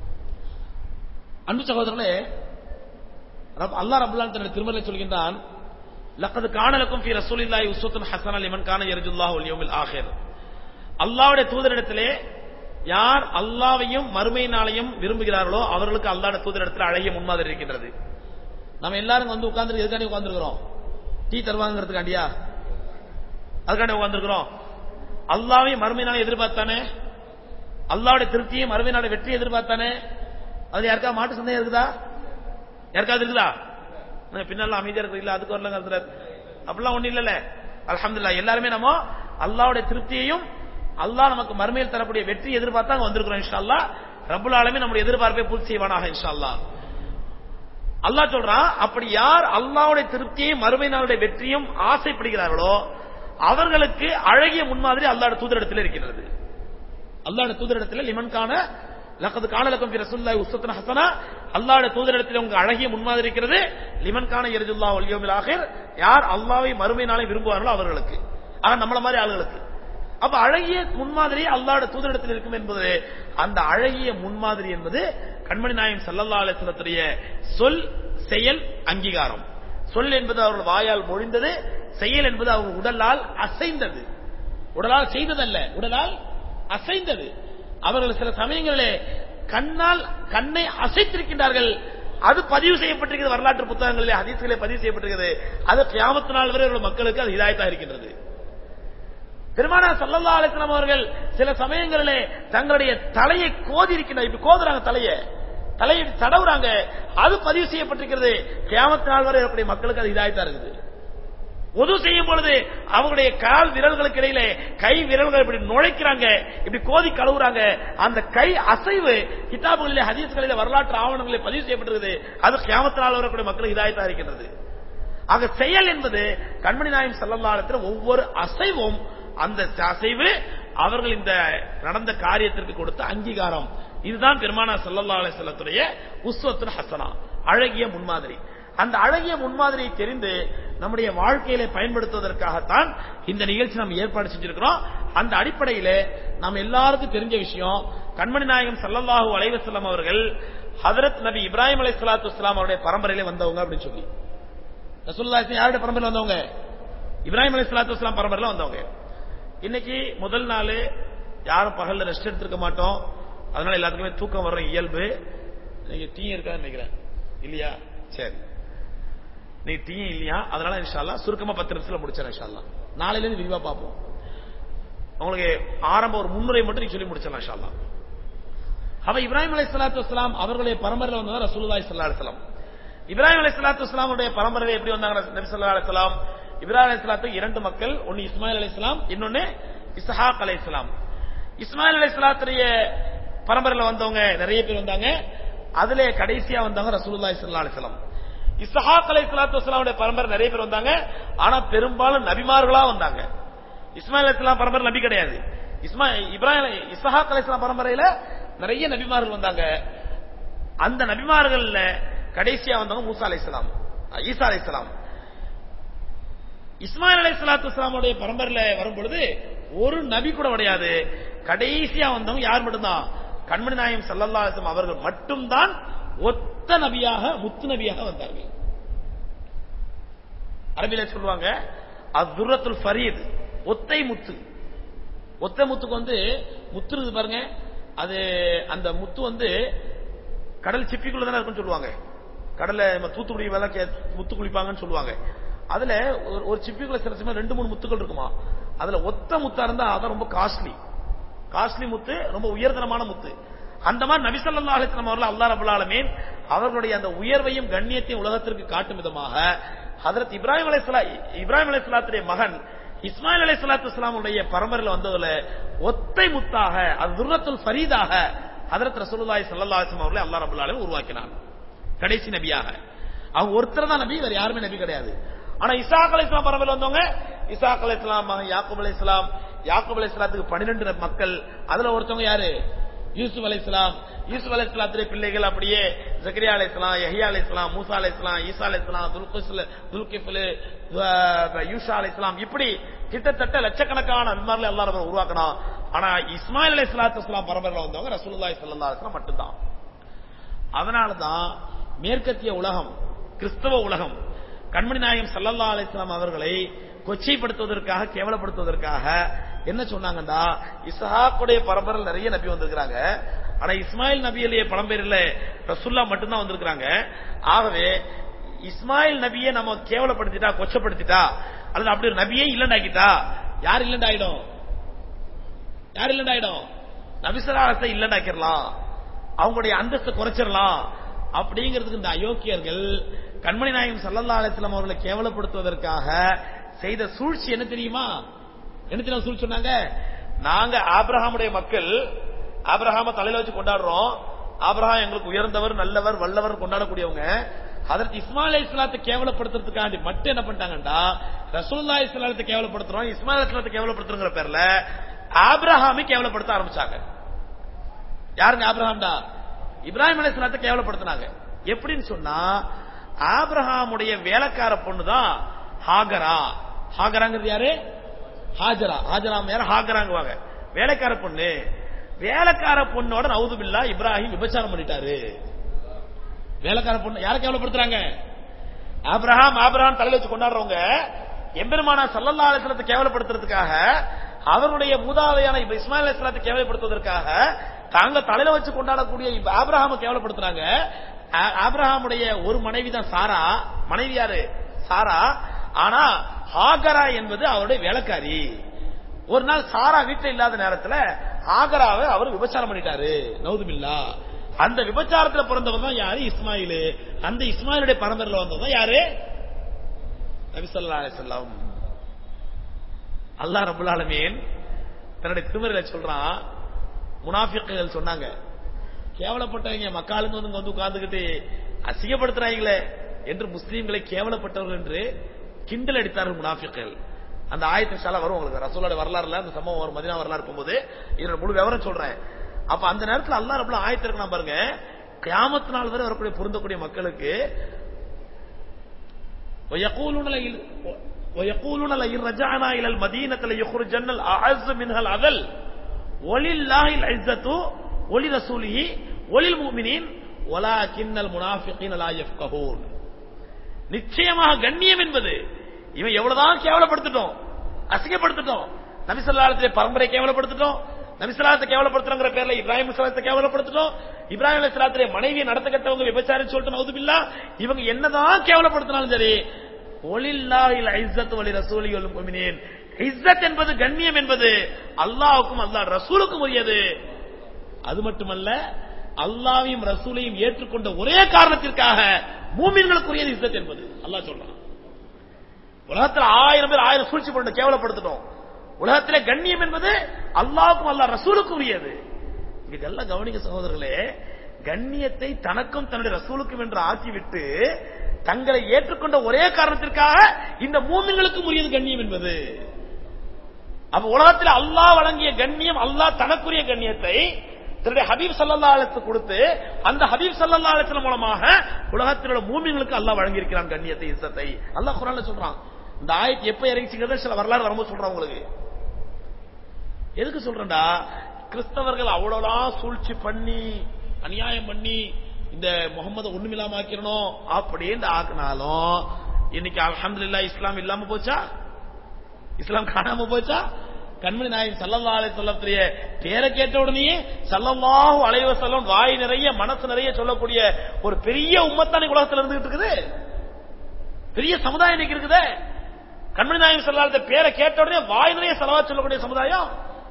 அன்பு சகோதரர்களே, அல்லாஹ் ரப்பல் ஆலமீன் தன்னுடைய திருமறையில் சொல்கின்றான், லக்கத் கான லக்கும் ஃபீ ரசூலில்லாஹி உஸ்வத்துன் ஹஸனா லிமன் கான யர்ஜுல்லாஹு வல் யௌமில் ஆகிர். அல்லாஹ்வுடைய தூதரிடத்திலே யார் அல்லாஹ்வையும் மறுமை நாளையும் விரும்புகிறார்களோ அவர்களுக்கு அல்லாஹ்வுடைய தூதரிடத்தில் அழகிய முன்மாதிரி இருக்கின்றது. நம்ம எல்லாரும் வந்து உட்கார்ந்து எதுக்காண்டி உட்கார்ந்துருக்கிறோம்? டீ தருவாங்கிறதுக்காண்டியா? அதுக்காண்டி உட்கார்ந்துருக்கிறோம்? அல்லாஹ்வையும் மறுமை நாளை எதிர்பார்த்தானே, அல்லாஹ்வுடைய திருப்தியும் மறுமை நாளை வெற்றி எதிர்பார்த்தானே. அது யாருக்கா மாட்டு சந்தேகம் இருக்குதா? யாருக்காவது இருக்குதா? பின்னால அமைதியா இருக்கு இல்ல, அதுக்கு வரலங்க அப்படிலாம் ஒண்ணு இல்ல. அல்ஹம்துலில்லாஹ் எல்லாருமே நம்ம அல்லாஹ்வுடைய திருப்தியையும் அல்லாஹ் நமக்கு மறுமையில் தரக்கூடிய வெற்றி எதிர்பார்த்தா வந்திருக்கிறோம். இன்ஷா அல்லாஹ் ரப்பல் ஆலமீன் நம்முடைய எதிர்பார்ப்பை பூர்த்தி செய்வானாக இன்ஷா அல்லாஹ். அல்லாஹ் சொல்றான், அப்படி யார் அல்லாஹ்வுடைய திருப்தியையும் மறுமை நாளுடைய வெற்றியும் ஆசைப்படுகிறார்களோ அவர்களுக்கு அழகிய முன்மாதிரி அல்லாஹ்வுடைய தூதரிடத்தில் இருக்கிறது. அல்லாஹ்வுடைய தூதரிடத்தில் லிமன் கான லக்கத் கான லக்கும் ஃபீ ரசூலில்லாஹி உஸ்வத்துன் ஹஸனா, அல்லாஹ்வுடைய தூதரிடத்தில் உங்களுக்கு அழகிய முன்மாதிரி இருக்கிறது. லிமன் கான யர்ஜுல்லாஹு வல் யௌமில் ஆகிர், யார் அல்லாஹ்வை மறுமை நாளை விரும்புவார்களோ அவர்களுக்கு, ஆக நம்மள மாதிரி ஆளுகளுக்கு. அப்ப அழகிய முன்மாதிரி அல்லாஹ்வுடைய தூதரிடத்தில் இருக்கும் என்பது, அந்த அழகிய முன்மாதிரி என்பது கண்மணி நாயகம் ஸல்லல்லாஹு அலைஹி வஸல்லத்துடைய சொல் செயல் அங்கீகாரம். சொல் என்பது அவர்கள் வாயால் மொழிந்தது, செயல் என்பது அவர்கள் உடலால் அசைந்தது. உடலால் செய்ததல்ல, உடலால் அசைந்தது. அவர்கள் சில சமயங்களிலே கண்ணால் கண்ணை அசைத்திருக்கின்றார்கள். அது பதிவு செய்யப்பட்டிருக்கிறது வரலாற்று புத்தகங்களிலே, ஹதீஸ்களிலே பதிவு செய்யப்பட்டிருக்கிறது. அது கியாமத் நாள் வரை மக்களுக்கு அது ஹிதாயத்தாக இருக்கின்றது. பெருமானார் ஸல்லல்லாஹு அலைஹி வஸல்லம் அவர்கள் சில சமயங்களிலே தங்களுடைய தலையை கோதி இருக்கின்றார். இப்படி கோதுறாங்க, தலையை தலையை தடவுறாங்க. அது பதிவு செய்யப்பட்டிருக்கிறது. கியாமத் நாள் வரை இருக்கக்கூடிய மக்களுக்கு அது ஹிதாயத்தா இருக்குது. உது செய்யும் பொழுது அவங்களுடைய கால் விரல்களுக்கு இடையிலே கை விரல்கள் இப்படி நுழைக்கிறாங்க, இப்படி கோதி கழுவுறாங்க. அந்த கை அசைவு கிதாபுகளிலே, ஹதீஸ்களிலே, வரலாற்று ஆவணங்களிலே பதிவு செய்யப்பட்டிருக்கிறது. அது கியாமத் நாள் வரக்கூடிய மக்களுக்கு ஹிதாயத்தா இருக்கின்றது. ஆக செயல் என்பது கண்மணி நாயகம் ஸல்லல்லாஹு அலைஹி வஸல்லம் ஒவ்வொரு அசைவும், அந்த அசைவு அவர்கள் இந்த நடந்த காரியத்திற்கு கொடுத்த அங்கீகாரம். இதுதான் பெருமானார் ஸல்லல்லாஹு அலைஹி வஸல்லத்துடைய உஸ்வத்துல் ஹஸனா, அழகிய முன்மாதிரி. அந்த அழகிய முன்மாதிரியை தெரிந்து நம்முடைய வாழ்க்கையில பயன்படுத்துவதற்காகத்தான் இந்த நிகழ்ச்சி நாம் ஏற்பாடு செஞ்சிருக்கிறோம். அந்த அடிப்படையிலே நாம் எல்லாருக்கும் தெரிஞ்ச விஷயம், கண்மணி நாயகம் ஸல்லல்லாஹு அலைஹி வஸல்லம் அவர்கள் ஹஜ்ரத் நபி இப்ராஹிம் அலைஹிஸ்ஸலாத்து வஸ்ஸலாம் அவருடைய பரம்பரையிலே வந்தவங்க அப்படின்னு சொல்லி. ரசூலுல்லாஹி யாருடைய பரம்பரையில வந்தவங்க? இப்ராஹிம் அலைஹிஸ்ஸலாத்து வஸ்ஸலாம் பரம்பரையில வந்தவங்க. இன்னைக்கு முதல் நாள் யாரும் பகல்ல ரெஸ்ட் எடுத்துக்க மாட்டோம். அதனால எல்லாத்துக்குமே தூக்கம் வர்ற இயல்பு. நீங்க டீ இருக்கான்னு நினைக்கிறேன், இல்லையா? சரி, நீ டீ இல்லையா? அதனால இன்ஷா அல்லாஹ் சுருக்கமா பத்து நிமிஷத்துல முடிச்சிடறேன். இன்ஷா அல்லாஹ் நாளையில இருந்து விரிவா பார்ப்போம். உங்களுக்கு ஆரம்ப ஒரு முன்னுரை மட்டும் நீங்க சொல்லி முடிச்சிடலாம் இன்ஷா அல்லாஹ். அவ இப்ராஹிம் அலைஹிஸ்ஸலாத்து வஸ்ஸலாம் அவர்களுடைய பரம்பரையில வந்தவர் ரசூலுல்லாஹி ஸல்லல்லாஹு அலைஹி வஸல்லம். இப்ராஹிம் அலைஹிஸ்ஸலாத்து வஸ்ஸலாமுடைய பரம்பரையில எப்படி வந்தாங்க நபி ஸல்லல்லாஹு அலைஹி வஸல்லம்? இப்ராஹிம் அலைஹிஸ்ஸலாத்துக்கு இரண்டு மக்கள், ஒன்னு இஸ்மாயில் அலைஹிஸ்ஸலாம், இன்னொன்னு இஸ்ஹாக் அலைஹிஸ்ஸலாம். இஸ்மாயில் அலைஹிஸ்ஸலாத்துடைய பரம்பரையில வந்தவங்க நிறைய பேர் வந்தாங்க. அதுல கடைசியா வந்தவங்க ரசூலுல்லாஹி ஸல்லல்லாஹு அலைஹி வஸல்லம். இஸ்ஹாக் அலைஹிஸ்ஸலாத்து வஸ்ஸலாமுடைய பரம்பரை நிறைய பேர் வந்தாங்க, ஆனா பெரும்பாலும் நபிமார்களா வந்தாங்க. இஸ்மாயில் அலைஹிஸ்ஸலாம் பரம்பரை நபி கிடையாது. இஸ்மா இப்ராஹிம் இஸ்ஹாக் அலைஹிஸ்ஸலாம் பரம்பரையில நிறைய நபிமார்கள் வந்தாங்க. அந்த நபிமார்கள்ல கடைசியா வந்தவங்க மூசா அலைஹிஸ்ஸலாம், ஈசா அலைஹிஸ்ஸலாம். இஸ்மாயில் அலைஹிஸ்ஸலாத்து வஸ்ஸலாமுடைய பரம்பரையில வரும் பொழுது ஒரு நபி கூட கிடையாது. கடைசியா வந்தவங்க யார் மட்டும்தான்? கண்மணி நாயகம் ஸல்லல்லாஹு அலைஹி வஸல்லம் அவர்கள் மட்டும்தான் ஒத்த நபியாக, முத்து நபியாக வந்தார்கள். அரபியில சொல்லுவாங்க அஸ்துரத்துல் ஃபரீத், ஒத்தை முத்து. ஒத்த முத்துக்கு வந்து முத்து இருக்கு பாருங்க, அது அந்த முத்து வந்து கடல் சிப்பிக்குள்ள தானே இருக்குன்னு சொல்லுவாங்க. கடல்ல தூத்துக்குடி வேலை முத்து குளிப்பாங்கன்னு சொல்லுவாங்க. அதுல ஒரு சிப்பிக்குள்ள சில சமயம் ரெண்டு மூணு முத்துக்கள் இருக்குமா. அதுல ஒத்த முத்தா இருந்தா அதான் ரொம்ப காஸ்ட்லி. காஸ்ட்லி முத்து, ரொம்ப உயர்தரமான முத்து. அந்த மாதிரி நபி ஸல்லல்லாஹு அலைஹி வஸல்லம் அவர்கள் அல்லாஹ் ரப்பல் ஆலமீன் அவர்களுடைய அந்த உயர்வையும் கண்ணியத்தையும் உலகத்திற்கு காட்டும் விதமாக ஹஜ்ரத் இப்ராஹிம் அலைஹிஸ்ஸலாம் இப்ராஹிம் அலைஹிஸ்ஸலாத்துடைய மகன் இஸ்மாயில் அலைஹிஸ்ஸலாத்து வஸ்ஸலாமுடைய பரம்பரையில் வந்ததுல ஒத்தை முத்தாக, அஸ்துரத்துல் ஃபரீதாக ஹஜ்ரத் ரசூலுல்லாஹி ஸல்லல்லாஹு அலைஹி வஸல்லம் அவர்களை அல்லாஹ் ரப்பல் ஆலமீன் உருவாக்கினார் கடைசி நபியாக. அவங்க ஒருத்தர் தான் நபி, வேற யாருமே நபி கிடையாது. ஆனா இஸ்ஹாக் அலைஹிஸ்ஸலாம் பரம்பரையில் வந்தவங்க இஸ்ஹாக் அலைஹிஸ்ஸலாம் மகன் யாக்கூப் அலைஹிஸ்ஸலாம். யாக்கூப் அலைஹிஸ்ஸலாத்துக்கு பன்னிரண்டு மக்கள். அதுல ஒருத்தவங்க யாரு? யூசுப் அலைஹிஸ்ஸலாம். யூசுப் அலைஹிஸ்ஸலாத்துடைய பிள்ளைகள் அப்படியே ஜக்கரியா அலைஹிஸ்ஸலாம், யஹ்யா அலைஹிஸ்ஸலாம், மூசா அலைஹிஸ்ஸலாம், ஈசா அலைஹிஸ்ஸலாம், துல்கிஃபில் துல்கிஃபில் யூஷா அலைஹிஸ்ஸலாம், இப்படி கிட்டத்தட்ட லட்சக்கணக்கான நபிமார்களை அல்லாஹ் ரப்பல் உருவாக்கினான். ஆனா இஸ்மாயில் அலைஹிஸ்ஸலாத்து வஸ்ஸலாம் பரம்பரையில் வந்தவங்க ரசூலுல்லாஹி ஸல்லல்லாஹு அலைஹி வஸல்லம் மட்டும்தான். அதனாலதான் மேற்கத்திய உலகம், கிறிஸ்தவ உலகம் கண்மணி நாயகம் ஸல்லல்லாஹு அலைஹி வஸல்லம் அவர்களை கொச்சைப்படுத்துவதற்காக, கேவலப்படுத்துவதற்காக என்ன சொன்னாங்கடா, இஸ்ஹாக்குடைய பரம்பரையில் நிறைய நபி வந்திருக்காங்க, ஆனா இஸ்மாயில் நபியுடைய பரம்பரையில ரசூலுல்லாஹ் மட்டும்தான் வந்திருக்காங்க. ஆகவே இஸ்மாயில் நபியை நம்ம கேவலப்படுத்திட்டா, கொச்சப்படுத்திட்டா, அல்லது அப்படி ஒரு நபியே இல்லண்டாக்கிட்டா யார் இல்லண்டாயிடும்? யார் இல்லண்டாயிடும்? நபி ஸல்லல்லாஹு அலைஹி வஸல்லம் இல்லண்டாக்கிடலாம், அவங்களுடைய அந்தஸ்தை குறைச்சிடலாம். அப்படிங்கிறதுக்கு இந்த அயோக்கியர்கள் கண்மணி நாயகம் ஸல்லல்லாஹு அலைஹி வஸல்லம் அவர்களை கேவலப்படுத்துவதற்காக செய்த சூழ்ச்சி என்ன தெரியுமா? என்ன தெரியும் சூழ்ச்சி சொன்னாங்க? நாங்க ஆபிரகாமுடைய மக்கள், ஆபிரகாம தலையில வச்சு கொண்டாடுறோம், ஆபிரகாம் எங்களுக்கு உயர்ந்தவர், நல்லவர், வல்லவர் கொண்டாடக்கூடியவங்க. ஹஜ்ரத் இஸ்மாயில் அலைஹிஸ்ஸலாத்தை கேவலப்படுத்துறதுக்காண்டி மட்டும் என்ன பண்ணிட்டாங்கடா, ரசூலுல்லாஹி ஸல்லல்லாஹு அலைஹி வஸல்லம் கேவலப்படுத்துறோம், இஸ்மாயில் அலைஹிஸ்ஸலாத்தை கேவலப்படுத்துறங்கிற பேர்ல ஆபிரகாமை கேவலப்படுத்த ஆரம்பிச்சாங்க. யாருங்க ஆபிரகாம்டா? இப்ராஹிம் அலைஹிஸ்ஸலாத்தை கேவலப்படுத்தினாங்க. எப்படின்னு சொன்னா, ஆபிரகாமுடைய வேலைக்கார பொண்ணு தான் ஹாகரா. ஹாகராங்கிறது யாரு? ஹாஜரா. ஹாஜரா யாரு? ஹாகராங்குவாங்க. வேலைக்கார பொண்ணு. வேலைக்கார பொண்ணோட நவுதுபில்லா இப்ராஹிம் விபச்சாரம் பண்ணிட்டாரு. வேலைக்கார பொண்ணு யாரை கேவலப்படுத்துறாங்க? ஆபிரகாம் ஆபிரகாம் தலையில வச்சு கொண்டாடுறவங்க எம்பெருமானா ஸல்லல்லாஹு அலைஹி வஸல்லத்தை கேவலப்படுத்துறதுக்காக, அவருடைய மூதாதையான இஸ்மாயில் அலைஹிஸ்ஸலாத்தை கேவலப்படுத்துவதற்காக தாங்க தலையில வச்சு கொண்டாடக்கூடிய ஆபிரகாமை கேவலப்படுத்துறாங்க. ஆபிரகாமுடைய ஒரு மனைவி தான் சாரா. மனைவி யாரு? சாரா. ஆனா ஹாகரா என்பது அவருடைய வேலைக்காரி. ஒரு நாள் சாரா வீட்டில் இல்லாத நேரத்தில் ஹாகராவை அவர் விபச்சாரம் பண்ணிட்டாரு. நவுதுபில்லா. அந்த விபச்சாரத்தில் பிறந்தவர் தான் யாரு? இஸ்மாயில். அந்த இஸ்மாயிலுடைய பரம்பரையில் வந்தவர் யாரு? நபி ஸல்லல்லாஹு அலைஹி வஸல்லம். அல்லாஹ் ரப்பல் ஆலமீன் தன்னுடைய திருமறையில சொல்றான், முனாஃபிக்குகள் சொன்னாங்க, கேவலப்பட்டவங்க மக்காலுங்க வந்து வந்து உட்கார்ந்துகிட்டு அசிங்கப்படுத்துறாங்களே என்று முஸ்லீம்களை கேவலப்பட்டவர்கள் என்று கிண்டல் அடித்தார்கள் முனாஃபிக்குகள். அந்த ஆயத்து இன்ஷா அல்லாஹ் வரும் உங்களுக்கு. ரசூலுடைய வரலாறுல அந்த சம்பவம் வரும், மதீனா வரலாறு போகும்போது இதோட முழு விவரம் சொல்றேன். அப்ப அந்த நேரத்தில் அல்லாஹ் ரப்பல் ஆயத்து இருக்கலாம் பாருங்க. கியாமத் நாள் வரை வரக்கூடிய பொருந்தக்கூடிய மக்களுக்கு ويقولون لئن رجعنا الى المدينه ليخرجن الاعز منها الاذل ولله العزه ولرسوله وللمؤمنين ولكن المنافقين لا يفقهون. நிச்சயமாக கண்ணியம் என்பது இவன் எவ்வளவுதான் கேவலப்படுத்திட்டோம், அசிங்கப்படுத்திட்டோம், நபி ஸல்லல்லாஹு அலைஹி வஸல்லம் பரம்பரை கேவலப்படுத்திட்டோம், நபி ஸல்லல்லாஹு அலைஹி வஸல்லம் கேவலப்படுத்துறங்கிற பேர்ல இப்ராஹிம் ஸல்லல்லாஹு கேவலப்படுத்திட்டோம், இப்ராஹிம் அலைஹிஸ்ஸலாத்துடைய மனைவியை நடத்த கட்டவங்க விபச்சாரம் சொல்லிட்டு நவுதுபில்லா. இவங்க என்னதான் கேவலப்படுத்தினாலும் சரி, ஒலில்லாஹில் இஸ்ஸத்து வலி ரசூலிஹி வல் முஃமினீன். இஸ்ஸத் என்பது, கண்ணியம் என்பது அல்லாஹ்வுக்கும் அல்லாஹ் ரசூலுக்கும் உரியது. அது மட்டுமல்ல, அல்லாஹ்வையும் ரசூலையும் ஏற்றுக்கொண்ட ஒரே காரணத்திற்காக மூமின்களுக்கு உரியது இஸ்ஸத் என்பது. அல்லாஹ் சொல்றான், உலகத்தில் ஆயிரம் பேர் ஆயிரம் சூழ்ச்சி பண்ண கேவலப்படுத்திட்டோம், உலகத்திலே கண்ணியம் என்பது அல்லாஹ்வுக்கும் அல்லாஹ் ரசூலுக்கும் உரியது. இதெல்லாம் கவனிக்க சகோதரர்களே. கண்ணியத்தை தனக்கும் தன்னுடைய ரசூலுக்கும் என்று ஆக்கிவிட்டு தங்களை ஏற்றுக்கொண்ட ஒரே காரணத்திற்காக இந்த மூமின்களுக்கும் உரியது கண்ணியம் என்பது. அப்ப உலகத்தில் அல்லாஹ் வழங்கிய கண்ணியம், அல்லாஹ் தனக்குரிய கண்ணியத்தை தன்னுடைய ஹபீப் ஸல்லல்லாஹு அலைஹி வஸல்லம் கொடுத்து, அந்த ஹபீப் ஸல்லல்லாஹு அலைஹி வஸல்லம் மூலமாக உலகத்தில் உள்ள மூமின்களுக்கு அல்லாஹ் வழங்கி இருக்கிறான் கண்ணியத்தை, இஸ்ஸத்தை. அல்லாஹ் குர்ஆன்ல சொல்றான். இந்த ஆயத் எப்ப இறங்கிச்சுங்கிறத சில வரலாறு வரும்போது சொல்றான் உங்களுக்கு. எதுக்கு சொல்றேன்டா, கிறிஸ்தவர்கள் அவ்வளவுதான் சூழ்ச்சி பண்ணி அநியாயம் பண்ணி இந்த முகமது ஒண்ணுமில்லாம ஆக்கிரணும் அப்படின்னு ஆக்கினாலும் இன்னைக்கு அல்ஹம்துலில்லாஹ் இஸ்லாம் இல்லாம போச்சா? இஸ்லாம் காணாம போச்சா? கண்மணி நாயகம் ஸல்லல்லாஹு அலைஹி வஸல்லத்துடைய பேரை கேட்ட உடனே ஸல்லல்லாஹு அலைஹி வஸல்லம் வாய் நிறைய மனசு நிறைய சொல்லக்கூடிய ஒரு பெரிய உம்மத்தான உலகத்தில் இருந்துகிட்டு இருக்குது. பெரிய சமுதாயம் இன்னைக்கு இருக்குது. கண்மணி நாயகம் ஸல்லல்லாஹு அலைஹி வஸல்லம் பேரை கேட்ட உடனே வாய் நிறைய ஸலவாத் சொல்லக்கூடிய சமுதாயம்.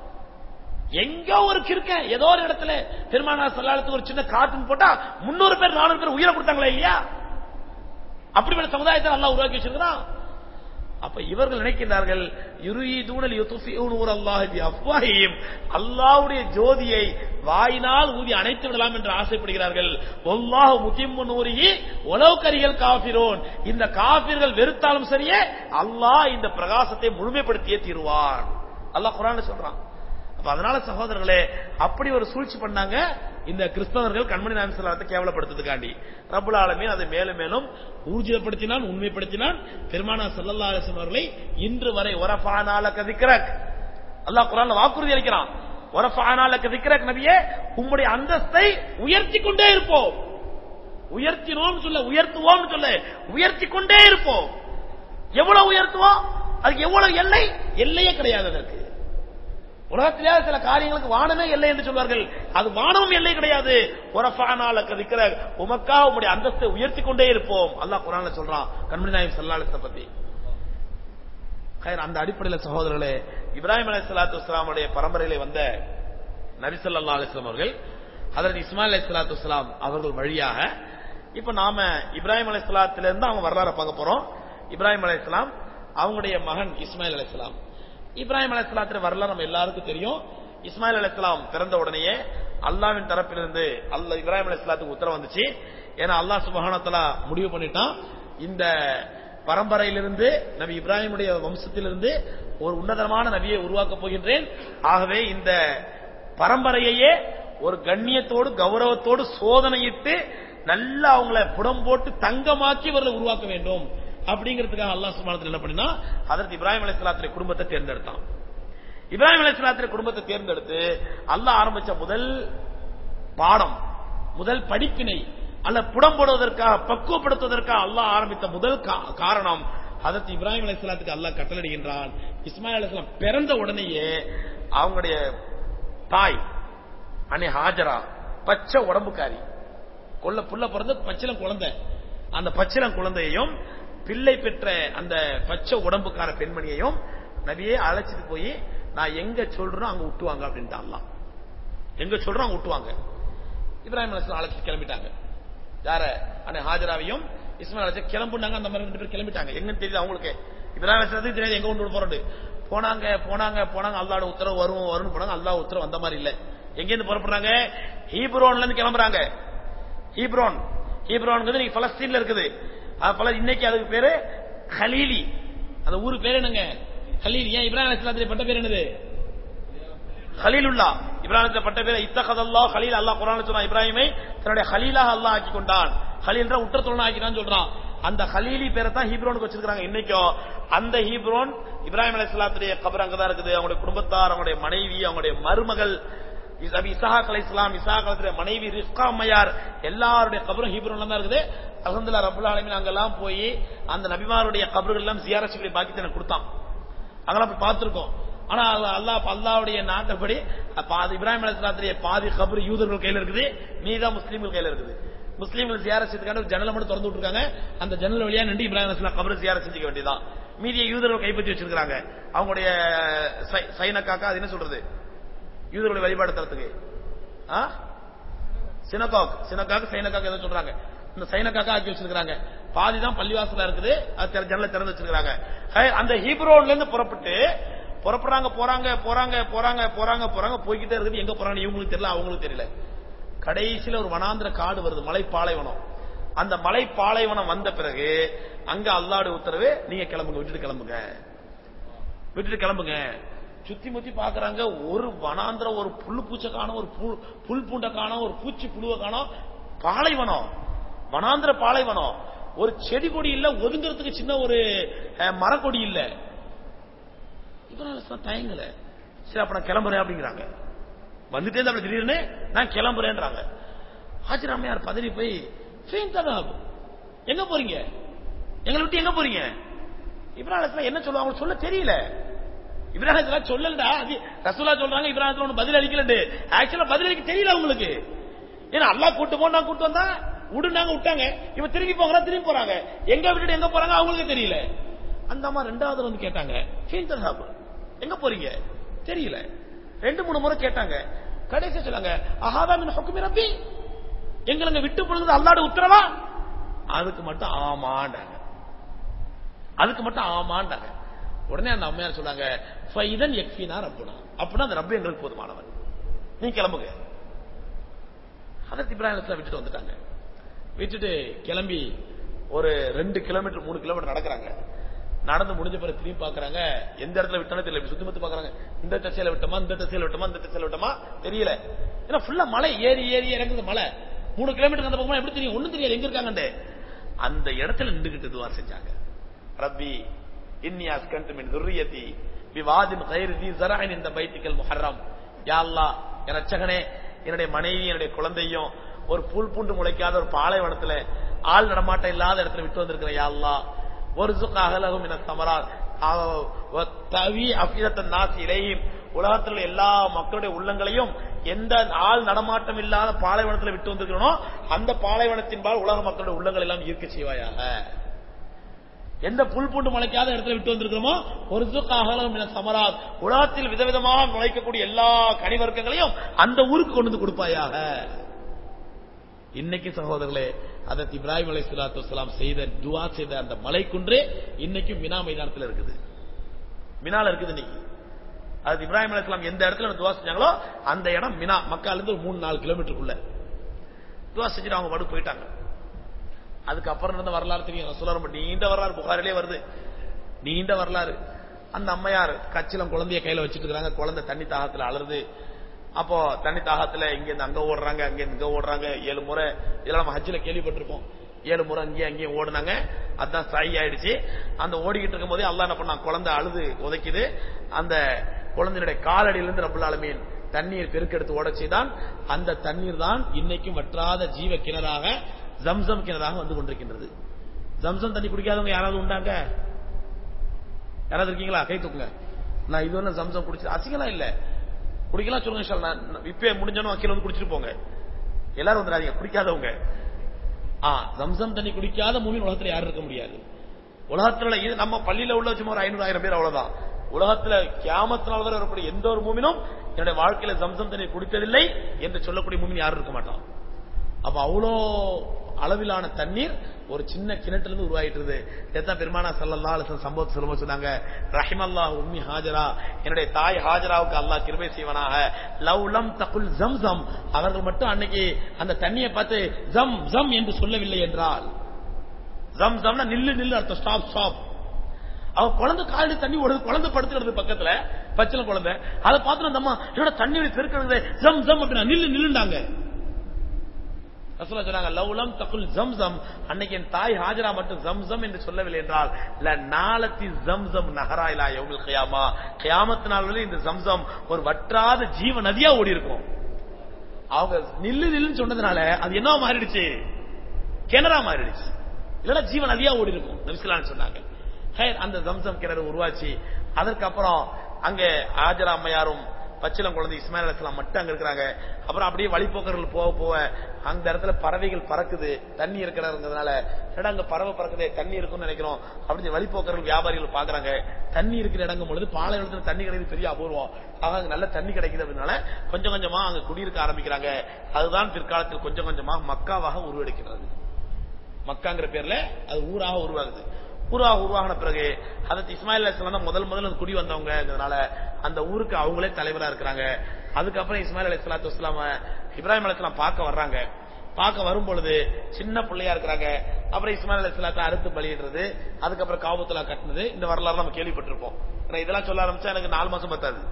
எங்க ஒரு கிறுக்க ஏதோ ஒரு இடத்துல பெருமானார் ஸல்லல்லாஹு அலைஹி வஸல்லம் ஒரு சின்ன கார்ட்டூன் போட்டா முன்னூறு பேர் நானூறு பேர் உயிரை கொடுத்தாங்களா இல்லையா? அப்படிப்பட்ட சமுதாயத்தை அல்லாஹ் உருவாக்கி வச்சிருக்கிறான். அப்ப இவர்கள் நினைக்கிறார்கள், யுரீதுன லியுத்ஃபிஉ நூரல்லாஹி பிஅஃவாஹிஹிம், அல்லாஹ்வுடைய ஜோதியை வாயினால் ஊதி அணைத்து விடலாம் என்று ஆசைப்படுகிறார்கள். வல்லாஹு முத்திம்மு நூரிஹி வலவ் கரிஹல் காஃபிரூன், இந்த காஃபிர்கள் வெறுத்தாலும் சரியே அல்லாஹ் இந்த பிரகாசத்தை முழுமைப்படுத்தியே தீருவான். அல்லாஹ் குர்ஆன்ல சொல்றான். அப்ப அதனால சகோதரர்களே, அப்படி ஒரு சூழ்ச்சி பண்ணாங்க இந்த கிறிஸ்தவர்கள் கண்மணி நாயகம் ஸல்லல்லாஹு அலைஹி வஸல்லம் கேவலப்படுத்துறதுக்காண்டி. ரப்பல் ஆலமீன் அதை மேலும் மேலும் ஊர்ஜிதப்படுத்தினான், உண்மைப்படுத்தினான். பெருமானார் ஸல்லல்லாஹு அலைஹி வஸல்லம் அவர்களை இன்று வரை வரஃபஅனா லக திக்ரக், அல்லாஹ் குர்ஆன்ல வாக்குறுதி அளிக்கிறான். வரஃபஅனா லக திக்ரக், நபியே உம்முடைய அந்தஸ்தை உயர்த்தி கொண்டே இருப்போம். உயர்த்தினோம் சொல்ல, உயர்த்துவோம் சொல்ல, உயர்த்தி கொண்டே இருப்போம். எவ்வளவு உயர்த்துவோம்? அதுக்கு எவ்வளவு எல்லை? எல்லையே கிடையாது. அதற்கு உலகத்திலே சில காரியங்களுக்கு வானமே எல்லை என்று சொல்வார்கள். அது வானமும் எல்லை கிடையாது. உமக்கா உம்முடைய அந்தஸ்தை உயர்த்தி கொண்டே இருப்போம் அல்லாஹ் குர்ஆன்ல சொல்றான் கண்மணி நாயகம் ஸல்லல்லாஹு அலைஹி வஸல்லம் பத்தி. அந்த அடிப்படையில் சகோதரர்களே, இப்ராஹிம் அலைஹிஸ்ஸலாத்து வஸ்ஸலாம் உடைய பரம்பரையிலே வந்த நபி ஸல்லல்லாஹு அலைஹி வஸல்லம் அவர்கள் ஹஜ்ரத் இஸ்மாயில் அலைஹிஸ்ஸலாத்து வஸ்ஸலாம் அவர்கள் வழியாக இப்ப நாம இப்ராஹிம் அலைஹிஸ்ஸலாத்துல இருந்து அவங்க வரலாறு பார்க்க போறோம். இப்ராஹிம் அலைஹிஸ்ஸலாம் அவங்களுடைய மகன் இஸ்மாயில் அலைஹிஸ்ஸலாம். இப்ராஹிம் அலைஹிஸ்ஸலாத்துடைய வரலாறு நம்ம எல்லாருக்கும் தெரியும். இஸ்மாயில் அலைஹிஸ்ஸலாம் பிறந்த உடனேயே அல்லாஹ்வின் தரப்பிலிருந்து அல்லாஹ் இப்ராஹிம் அலைஹிஸ்ஸலாத்துக்கு உத்தரவு வந்துச்சு. ஏன்னா அல்லாஹ் சுப்ஹானஹு வ தஆலா முடிவு பண்ணிட்டான், இந்த பரம்பரையிலிருந்து நபி இப்ராஹிமுடைய வம்சத்திலிருந்து ஒரு உன்னதமான நபியை உருவாக்கப் போகின்றேன். ஆகவே இந்த பரம்பரையே ஒரு கண்ணியத்தோடு கௌரவத்தோடு சோதனையிட்டு நல்லா அவங்களை புடம் போட்டு தங்கமாக்கி இவர்களை உருவாக்க வேண்டும் அப்படிங்கிறதுக்காக அல்லாஹ் சுப்ஹானஹு வ தஆலா என்ன பண்ணினா, ஹஜ்ரத் இப்ராஹிம் அலைஹிஸ்ஸலாத்துடைய குடும்பத்தை தேர்ந்தெடுத்தான். இப்ராஹிம் அலைஹிஸ்ஸலாத்துடைய குடும்பத்தை தேர்ந்தெடுத்து அல்லாஹ் ஆரம்பிச்ச முதல் பாடம், முதல் படிப்பினை அல்ல புடம் போடுவதற்காக பக்குவப்படுத்துவதற்காக அல்லாஹ் ஆரம்பித்த முதல் காரணம் ஹதரத் இப்ராஹிம் அலைஹிஸ்ஸலாத்துக்கு அல்லாஹ் கட்டளையிடுகின்றான். இஸ்மாயில் அலைஹிஸ்ஸலாம் பிறந்த உடனேயே அவங்களுடைய தாய் அன்னை ஹாஜரா பச்சை உடம்புக்காரி, கொல்ல புள்ள பிறந்த பச்சிலம் குழந்தை, அந்த பச்சிலம் குழந்தையையும் பிள்ளை பெற்ற அந்த பச்சை உடம்புக்கார பெண்மணியையும் நபியே அழைச்சிட்டு போய் நான் எங்க சொல்றோம் அங்க விட்டுவாங்க அப்படின்ட்டு அல்லாஹ் எங்க சொல்றோம் அங்க விட்டுவாங்க. இப்ராஹிம் அலைஹிஸ்ஸலாம் அழைச்சிட்டு கிளம்பிட்டாங்க. யார அன்னை ஹாஜராவையும் இஸ்மாயில் அலைஹிஸ்ஸலாம் கிளம்புனாங்க. அந்த மாதிரி ரெண்டு பேர் கிளம்பிட்டாங்க. எங்கன்னு தெரியுது அவங்களுக்கு, இப்ராஹிம் அலைஹிஸ்ஸலாத்துக்கு தெரியாது எங்க கொண்டு போறது. போனாங்க போனாங்க போனாங்க அல்லாஹ்வோட உத்தரவு வரும் வரும்னு போனாங்க. அல்லாஹ் உத்தரவு வந்த மாதிரி இல்ல. எங்க இருந்து புறப்படுறாங்க? ஹீப்ரோன்ல இருந்து கிளம்புறாங்க. ஹீப்ரோன் ஹீப்ரோன்ங்கிறது நீங்க பலஸ்தீன்ல இருக்குது. இன்னைக்கு அதுக்கு பேரு ஹலீலி. அந்த ஊரு பேரு என்னங்க? ஹலீல். ஏன் இப்ராஹிம் அலைஹிஸ்ஸலாத்துடைய பட்ட பேர் என்னது? ஹலீலுல்லா. இப்ராஹிம் பட்ட பேர் இத்தகதல்லாஹ் ஹலீல். அல்லாஹ் குர்ஆன்ல சொன்னா இப்ராஹிமை தன்னுடைய ஹலீலாக அல்லாஹ் ஆக்கி கொண்டான். ஹலீல்ன்ற உற்றத்தோழனா ஆக்கினான்னு சொல்றான். அந்த ஹலீலி பேரை தான் ஹீப்ரோனுக்கு வச்சிருக்காங்க இன்னைக்கும். அந்த ஹீப்ரோன் இப்ராஹிம் அலைஹிஸ்ஸலாத்துடைய கபர் அங்கதான் இருக்குது. அவங்களுடைய குடும்பத்தார், அவங்களுடைய மனைவி, அவங்களுடைய மருமகள் இஸ்ஹாக் அலைஹிஸ்ஸலாம், இஸ்ஹாக் அலைஹிஸ்ஸலாத்துடைய மனைவி ரிஸ்கா அம்மையார் எல்லாருடைய கபரும் ஹீப்ரோன்ல தான் இருக்குது. அல்ஹம்துலில்லாஹ் ரப்பல் ஆலமீன் அங்கெல்லாம் போய் அந்த நபிமாருடைய கபர்கள் எல்லாம் ஜியாரத் செய்ய பாக்கியத்தை எனக்கு கொடுத்தான். அங்கெல்லாம் போய் பார்த்திருக்கோம். ஆனா அல்லாஹ் அல்லாஹ்வுடைய நாட்டப்படி இப்ராஹிம் அலைஹிஸ்ஸலாத்துடைய பாதி கபர் யூதர்கள் கையில இருக்குது, மீதா முஸ்லீம்கள் கையில இருக்குது. முஸ்லீம்கள் ஜியாரத் செய்யறதுக்கான ஒரு ஜன்னலை மட்டும் திறந்து விட்டுருக்காங்க. அந்த ஜன்னல் வழியா நின்று இப்ராஹிம் அலைஹிஸ்ஸலாம் கபர் ஜியாரத் செஞ்சுக்க வேண்டியதான். மீதியை யூதர்கள் கைப்பற்றி வச்சிருக்காங்க. அவங்களுடைய சைனக்காக்கா அது என்ன சொல்றது, யூதர்களுடைய வழிபாடு தரத்துக்கு சினகாக் சினகாக் சைனகாக் ஏதோ சொல்றாங்க. இந்த சைனக்காக்கா ஆக்கி வச்சிருக்காங்க. பாதி தான் பள்ளிவாசலா இருக்குது, அது ஜன்னலை திறந்து வச்சிருக்காங்க. அந்த ஹீப்ரோன்ல இருந்து புறப்பட்டு புறப்படுறாங்க போறாங்க போறாங்க போறாங்க போறாங்க போறாங்க போய்கிட்டே இருக்குது. எங்க போறாங்க இவங்களுக்கு தெரியல, அவங்களுக்கு தெரியல. கடைசியில ஒரு வனாந்திர காடு வருது, மலை பாலைவனம். அந்த மலை பாலைவனம் வந்த பிறகு அங்க அல்லாஹ்வுடைய உத்தரவு, நீங்க கிளம்புங்க, விட்டுட்டு கிளம்புங்க, விட்டுட்டு கிளம்புங்க. சுத்தி முத்தி பாக்குறாங்க, ஒரு வனாந்திர, ஒரு புல்லு பூச்சை காணோம், ஒரு புல் பூண்ட காணோம், ஒரு பூச்சி புழுவை காணோம். பாலைவனம், வனாந்திர பாலைவனம். ஒரு செடி கொடி இல்ல, ஒதுங்கிறதுக்கு சின்ன ஒரு மரக்கொடி இல்ல. இவனால தயங்கல. சரி அப்ப நான் கிளம்புறேன் அப்படிங்கிறாங்க. வந்துட்டே அப்படி திடீர்னு நான் கிளம்புறேன்றாங்க. ஹாஜர் அம்மையார் பதறி போய் எங்க போறீங்க, எங்களை விட்டு எங்க போறீங்க? இப்ராஹிம் என்ன சொல்லுவாங்க சொல்ல தெரியல. இப்ராஹிம் சொல்லலடா, ரசூலா சொல்றாங்க இப்ராஹிம் ஒண்ணு பதில் அளிக்கலண்டு. ஆக்சுவலா பதில் அளிக்க தெரியல அவங்களுக்கு. ஏன்னா அல்லாஹ் கூட்டு போனா கூட்டு வந்தா விடுனாங்க, விட்டாங்க. இவ திரும்பி போங்க திரும்பி போறாங்க. எங்க விட்டுட்டு எங்க போறாங்க அவங்களுக்கு தெரியல. அந்த அம்மா ரெண்டாவது வந்து கேட்டாங்க, எங்க போறீங்க தெரியல. ரெண்டு மூணு முறை கேட்டாங்க. கடைசி சொல்லாங்க, அஹாதா மின் ஹுக்மி ரப்பி, எங்களை விட்டு போனது அல்லாஹ்வுடைய உத்தரவா? அதுக்கு மட்டும் ஆமாண்டாங்க, அதுக்கு மட்டும் ஆமாண்டாங்க. உடனே அந்த அம்மையார் சொன்னாங்க, ஃபைதன் யக்ஃபினா ரப்புனா, அப்படின்னா அந்த ரப்பு எங்களுக்கு போதுமானவன், நீ கிளம்புங்க. ஹதரத் இப்ராஹிம் அலைஹிஸ்ஸலாம் விட்டுட்டு வந்துட்டாங்க. விட்டுட்டு கிளம்பி ஒரு ரெண்டு கிலோமீட்டர் மூணு கிலோமீட்டர் நடக்கிறாங்க. நடந்து முடிஞ்ச பிறகு திரும்பி பாக்குறாங்க, எந்த இடத்துல விட்டானே தெரியல. சுத்தி முத்தி பாக்குறாங்க, இந்த திசையில விட்டோமா, இந்த திசையில விட்டோமா, இந்த திசையில விட்டோமா தெரியல. ஏன்னா ஃபுல்லா மலை, ஏறி ஏறி இறங்குது மலை. மூணு கிலோமீட்டர் அந்த பக்கமா எப்படி தெரியும், ஒண்ணும் தெரியாது எங்க இருக்காங்க. அந்த இடத்துல நின்றுகிட்டு துஆ செஞ்சாங்க. ரப்பி இன்னி அஸ்கன்து மின் ذُرِّيَّتِي بِوَادٍ غَيْرِ ذِي زَرْعٍ عِندَ بَيْتِكَ الْمُحَرَّمْ. யா அல்லாஹ், என் ரட்சகனே, என்னுடைய மனைவி என்னுடைய குழந்தையும் ஒரு புல் பூண்டு முளைக்காத ஒரு பாலைவனத்துல ஆள் நடமாட்டம் இல்லாத இடத்துல விட்டு வந்திருக்கிறேன். யா அல்லாஹ், வர்ஸுக் அஹ்லஹும் மினஸ் ஸமராத் வதவி அஃபிதத்தன் நாஸ் இலைஹிம். உலகத்தில் உள்ள எல்லா மக்களுடைய உள்ளங்களையும் எந்த ஆள் நடமாட்டம் இல்லாத பாலைவனத்தில் விட்டு வந்திருக்கிறோம், அந்த பாலைவனத்தின்பால் உலக மக்களுடைய உள்ளங்கள் எல்லாம் ஈர்க்க செய்வாயாக. எந்த புல் பூண்டு முளைக்காத இடத்துல விட்டு வந்திருக்கிறோமோ, ஒரு சமராத், உலகத்தில் விதவிதமாக முளைக்கக்கூடிய எல்லா கனிவர்க்கங்களையும் அந்த ஊருக்கு கொண்டு வந்து கொடுப்பாயாக. இன்னைக்கு சகோதரர்களே, அதற்கு இப்ராஹிம் அலைஹிஸ்ஸலாத்து வஸ்ஸலாம் செய்த துஆ செய்த அந்த மலை குன்று இன்னைக்கும் மினா மைதானத்தில் இருக்குது. மினால இருக்குது இன்னைக்கு. அது இப்ராஹிம் அலைஹிஸ்ஸலாம் எந்த இடத்துல துஆ செஞ்சாங்களோ அந்த இடம் மினா. மக்கால இருந்து ஒரு மூணு நாலு கிலோமீட்டருக்குள்ள துஆ செஞ்சுட்டு அவங்க படு போயிட்டாங்க. அதுக்கப்புறம் இருந்த வரலாறு தெரியும். ரசூலுல்லாஹ் ரொம்ப நீண்ட வரலாறு புகாரிலே வருது, நீண்ட வரலாறு. அந்த அம்மையார் கச்சிலம் குழந்தைய கையில வச்சுட்டு இருக்காங்க. குழந்தை தண்ணி தாகத்துல அலறுது. அப்போ தண்ணி தாகத்துல இங்க இருந்து அங்க ஓடுறாங்க, அங்க இங்க ஓடுறாங்க. ஏழு முறை, இதெல்லாம் நம்ம ஹஜ்ஜில கேள்விப்பட்டிருப்போம். ஏழு முறை அங்கேயும் அங்கேயும் ஓடுனாங்க. அதான் சாய் ஆயிடுச்சு. அந்த ஓடிக்கிட்டு இருக்கும் போதே அல்லாஹ் என்ன பண்ணா, குழந்தை அழுது உதைக்குது. அந்த குழந்தையுடைய காலடியிலிருந்து ரப்பல் ஆலமீன் தண்ணீர் பெருக்கெடுத்து ஓட செய்தான். அந்த தண்ணீர் தான் இன்னைக்கும் வற்றாத ஜீவ கிணறாக ஜம்சம் கிணறாக வந்து கொண்டிருக்கின்றது. ஜம்சம் தண்ணி குடிக்காதவங்க யாராவது உண்டாங்க? யாராவது இருக்கீங்களா? கை தூக்குங்க. நான் இது ஒண்ணு ஜம்சம் குடிச்சு அசிங்கலாம் இல்ல, குடிக்கலாம் சொல்லுங்க. இப்ப முடிஞ்சோன்னு கீழே வந்து குடிச்சிட்டு போங்க. எல்லாரும் வந்துடாதீங்க குடிக்காதவங்க. ஜம்சம் தண்ணி குடிக்காத மூமின் உலகத்துல யாரும் இருக்க முடியாது. உலகத்துல இது நம்ம பள்ளியில உள்ள சும்மா ஒரு ஐநூறு ஆயிரம் பேர் அவ்வளவுதான். உலகத்துல கியாமத்தினால் வரை வரக்கூடிய எந்த ஒரு மூமினும் என்னுடைய வாழ்க்கையில ஜம்சம் தண்ணி குடித்ததில்லை என்று சொல்லக்கூடிய மூமின் யாரும் இருக்க மாட்டான். அப்ப அவ்வளோ அளவிலான தண்ணீர் ஒரு சின்ன கிணத்துல இருந்து உருவாயிட்டு. எத்தான் பெருமானா ஸல்லல்லாஹு அலைஹி வஸல்லம் சம்பவத்தை சொல்லும்போது சொன்னாங்க, ரஹிமல்லாஹு உம்மி ஹாஜரா, என்னுடைய தாய் ஹாஜராவுக்கு அல்லாஹ் கிருபை செய்வானாக. லவ் லம் தகுல் ஜம்சம், அவர்கள் மட்டும் அன்னைக்கு அந்த தண்ணியை பார்த்து ஜம் ஜம் என்று சொல்லவில்லை என்றால், ஜம் ஜம்னா நில்லு நில்லு அர்த்தம், ஸ்டாப் ஸ்டாப். அவன் குழந்தை காலடி தண்ணி ஓடுது, குழந்தை படுத்துக்கிறது பக்கத்துல, பச்சளை குழந்தை, அதை பார்த்து அந்த அம்மா என்னோட தண்ணி பெருக்கிறது ஜம் ஜம் அப்படின்னா நில்லு நில்லுண்டாங்க. ரசூலுல்லாஹ் சொன்னாங்க, லவ்லம் தகுல் ஜம்சம், அன்னைக்கு என் தாய் ஹாஜரா மட்டும் ஜம்சம் என்று சொல்லவில்லை என்றால் லநாலத்தி ஜம்சம் நஹரா இலா யௌமில் கியாமா, கியாமத் நாள் வரை இந்த ஜம்சம் ஒரு வற்றாத ஜீவ நதியா ஓடி இருக்கும். அவங்க நில்லு நில்லுன்னு சொன்னதுனால அது என்ன மாறிடுச்சு? கிணறா மாறிடுச்சு. இல்லைன்னா ஜீவ நதியா ஓடி இருக்கும் நபி ஸல்லல்லாஹு அலைஹி வஸல்லம் சொன்னாங்க. அந்த ஜம்சம் கிணறு உருவாச்சு. அதற்கு அப்புறம் அங்க ஹாஜரா அம்மையாரும் பச்சிலம் குழந்தை இஸ்மாயில் அலைஹிஸ்ஸலாம் மட்டும் அங்க இருக்கிறாங்க. அப்புறம் அப்படியே வழிபோக்கர்கள் போக போக அந்த இடத்துல பறவைகள் பறக்குது, தண்ணி இருக்கிறதுனால. அங்க பறவை பறக்குது, தண்ணி இருக்குன்னு நினைக்கிறோம் அப்படின்னு வழிபோக்கர்கள் வியாபாரிகள் பாக்குறாங்க. தண்ணி இருக்கிற இடங்கும் பொழுது பாலை இடத்துல தண்ணி கிடைக்குது பெரிய அபூர்வம். ஆக அங்க நல்ல தண்ணி கிடைக்குது அப்படின்னால கொஞ்சம் கொஞ்சமா அங்க குடியிருக்க ஆரம்பிக்கிறாங்க. அதுதான் பிற்காலத்தில் கொஞ்சம் கொஞ்சமா மக்காவாக உருவெடுக்கிறது. மக்காங்கிற பேர்ல அது ஊராக உருவாகுது. ஊராக உருவாகின பிறகு ஹதரத் இஸ்மாயில் அலைஹிஸ்ஸலாம் தான் முதல் முதல்ல குடி வந்தவங்கன்றதுனால அந்த ஊருக்கு அவங்களே தலைவரா இருக்கிறாங்க. அதுக்கப்புறம் இஸ்மாயில் அலைஹிஸ்ஸலாத்து வஸ்ஸலாம் இப்ராஹிம் அலைஹிஸ்ஸலாம் பார்க்க வர்றாங்க. பார்க்க வரும் பொழுது சின்ன பிள்ளையா இருக்கிறாங்க. அப்புறம் இஸ்மாயில் அலைஹிஸ்ஸலாத்தை அறுத்து பலியிடுறது, அதுக்கப்புறம் காபத்துல்லா கட்டினது, இந்த வரலாறு நம்ம கேள்விப்பட்டிருப்போம். இதெல்லாம் சொல்ல ஆரம்பிச்சா எனக்கு நாலு மாசம் பத்தாது,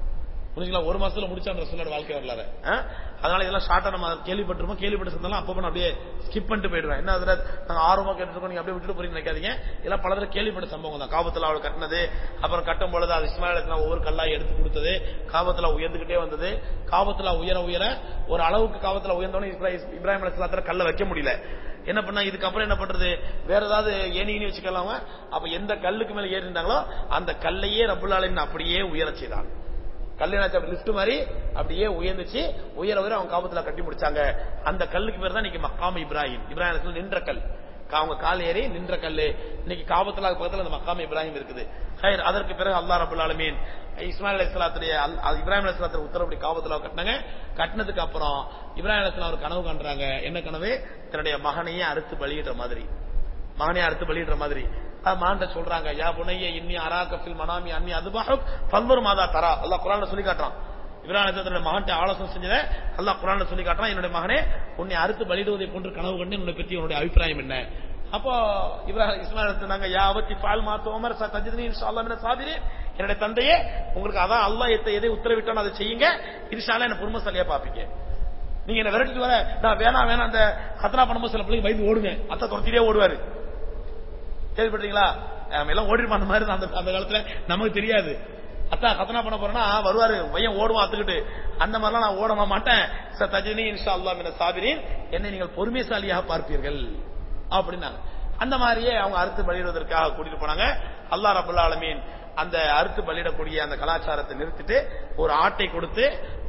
ஒரு மாசத்துல முடிச்சா ரசூலோட வாழ்க்கை வரலாறு. அதனால இதெல்லாம் ஷார்ட்டா நம்ம கேள்விப்பட்டிருப்போம். கேள்விப்பட்டு சொன்னாலும் அப்ப நான் அப்படியே ஸ்கிப் பண்ணிட்டு போயிடுவேன். என்ன அதுல நாங்க ஆர்வமா கேட்டுருக்கோம், நீங்க அப்படியே விட்டுட்டு போறீங்க நினைக்காதீங்க. இதெல்லாம் பல தடவை கேள்விப்பட்ட சம்பவம் தான். காபத்துல அவள் கட்டினது, அப்புறம் கட்டும் பொழுது அது இஸ்மாயில் ஒவ்வொரு கல்லாய் எடுத்து கொடுத்தது, காபத்துல உயர்ந்துகிட்டே வந்தது. காபத்துல உயர உயர ஒரு அளவுக்கு காபத்துல உயர்ந்தோன்னு இப்ராஹிம் அலைஹிஸ்ஸலாத்துல கல்ல வைக்க முடியல. என்ன பண்ணா, இதுக்கப்புறம் என்ன பண்றது, வேற ஏதாவது ஏணி ஏணி வச்சுக்கலாமா? அப்ப எந்த கல்லுக்கு மேல ஏறி இருந்தாங்களோ அந்த கல்லையே ரப்புல் ஆலமீன் அப்படியே உயர செய்தான். கல்யாண லிப்ட் மாதிரி அப்படியே உயர்ந்துச்சு. உயர உயர அவங்க காபத்துல கட்டி முடிச்சாங்க. அந்த கல்லுக்கு பேர் தான் இன்னைக்கு மக்காம் இப்ராஹிம். இப்ராஹிம் நின்ற கல், அவங்க கால் ஏறி நின்ற கல்லு. இன்னைக்கு காபத்துல பக்கத்துல அந்த மக்காம் இப்ராஹிம் இருக்குது. அதற்கு பிறகு அல்லாஹ் ரப்பல் ஆலமீன் இஸ்மாயில் அலைஹிஸ்ஸலாத்துடைய இப்ராஹிம் அலைஹிஸ்ஸலாத்து உத்தரவுப்படி காபத்துல கட்டினாங்க. கட்டினதுக்கு அப்புறம் இப்ராஹிம் அலைஹிஸ்ஸலாம் ஒரு கனவு காண்றாங்க. என்ன கனவு? தன்னுடைய மகனையே அறுத்து பலியிடுற மாதிரி, மகனையே அறுத்து பலியிடுற மாதிரி. மாண்ட சொல்றாங்க, யா புனைய இன்னி அராகஃபில் மனாமி அன்னி அதுபஹுக் ஃபன்வர் மாதா தரா. அல்லாஹ் குர்ஆன்ல சொல்லி காட்டுறான். இப்ராஹிம் அலைஹிஸ்ஸலாம் மகன்கிட்ட ஆலோசனை செஞ்சத அல்லாஹ் குர்ஆன்ல சொல்லி காட்டுறான். என்னுடைய மகனே, உன்னை அறுத்து பலியிடுவதை போன்று கனவு கண்டு உன்னை பற்றி உன்னுடைய அபிப்பிராயம் என்ன? அப்போ இப்ராஹிம் இஸ்மாயில் சொன்னாங்க, யா அவத்தி ஃபால் மா துமர் சதஜிதுனி இன்ஷாஅல்லாஹ் மின சாபிரின். என்னுடைய தந்தையே, உங்களுக்கு அதான் அல்லாஹ் எதை உத்தரவிட்டானோ அதை செய்யுங்க, இன்ஷாஅல்லாஹ் என்ன பொறுமைசாலியா பாப்பீங்க. நீங்க என்ன விரட்டிட்டு வர நான் வேணா வேணா அந்த கத்ரா பண்ணும்போது சில பிள்ளைங்க பயந்து ஓடுங்க, அத்தை துரத்திட்டே ஓடுவாரு. கேள்விப்பட்டீங்களா? எல்லாம் ஓடிருமா அந்த மாதிரி அந்த அந்த காலத்துல நமக்கு தெரியாது. அத்தா கத்தனா பண்ண போறேன்னா வருவாரு, பையன் ஓடுவான் அத்துக்கிட்டு. அந்த மாதிரிலாம் நான் ஓட மாட்டேன். தஜினி இன்ஷாஅல்லாஹ் மின சாபிரின், என்னை நீங்கள் பொறுமைசாலியாக பார்ப்பீர்கள் அப்படின்னாங்க. அந்த மாதிரியே அவங்க அறுத்து பலியிடுவதற்காக கூட்டிட்டு போனாங்க. அல்லாஹ் ரப்பல் ஆலமீன் அந்த அறுத்து பலியிடக்கூடிய அந்த கலாச்சாரத்தை நிறுத்திட்டு ஒரு ஆட்டை கொடுத்து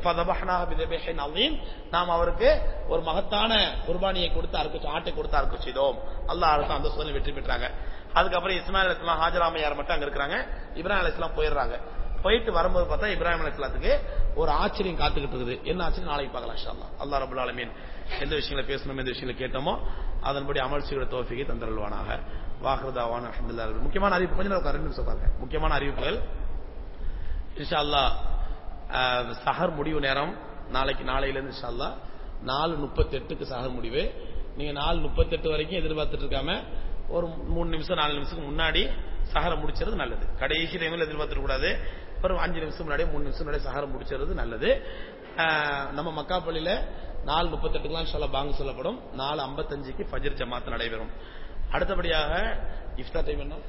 நாம் அவருக்கு ஒரு மகத்தான குர்பானியை கொடுத்து அறுக்க ஆட்டை கொடுத்து அறுக்க செய்தோம். அல்லாஹ் அரசு அந்த சோதனை வெற்றி பெற்றாங்க. அதுக்கப்புறம் இஸ்மாயில் அலைஹிஸ்ஸலாம் ஹாஜரா அம்மையார் மட்டும் அங்க இருக்கிறாங்க. இப்ராஹிம் அலைஹிஸ்ஸலாம் போயிடுறாங்க. போயிட்டு வரும்போது பார்த்தா இப்ராஹிம் அலைஹிஸ்ஸலாத்துக்கு ஒரு ஆச்சரியம் காத்துக்கிட்டு இருக்குது. என்ன ஆச்சரியம் நாளைக்கு பார்க்கலாம் இன்ஷா அல்லாஹ். அல்லாஹ் ரப்பல் ஆலமீன் எந்த விஷயங்களை பேசணும், எந்த விஷயங்களை கேட்டோமோ அதன்படி அமல் செய்கிற தௌஃபீகை தந்தருள்வானாக. வாஹ்ருதாவான அல்ஹம்துலில்லாஹ். முக்கியமான அறிவிப்பு கொஞ்சம் நேரம் ரெண்டு நிமிஷம் பாருங்க. முக்கியமான அறிவிப்புகள் இன்ஷா அல்லாஹ். சஹர் முடிவு நேரம் நாளைக்கு, நாளையிலிருந்து இன்ஷா அல்லாஹ் நாலு முப்பத்தி எட்டுக்கு சஹர் முடிவு. நீங்க நாலு முப்பத்தி எட்டு வரைக்கும் எதிர்பார்த்துட்டு இருக்காம ஒரு மூணு நிமிஷம் நாலு நிமிஷத்துக்கு முன்னாடி சஹர முடிச்சது நல்லது. கடைசி டைமில் எதிர்பார்த்துட கூடாது. ஒரு அஞ்சு நிமிஷம் முன்னாடி மூணு நிமிஷம் முன்னாடி சஹர முடிச்சது நல்லது. நம்ம மக்கா பள்ளியில நாலு முப்பத்தி எட்டுக்கெல்லாம் இன்ஷா அல்லாஹ் பாங்கு சொல்லப்படும். நாலு ஐம்பத்தஞ்சுக்கு ஃபஜ்ர் ஜமாத் நடைபெறும். அடுத்தபடியாக இஃப்தார் டைம் என்ன?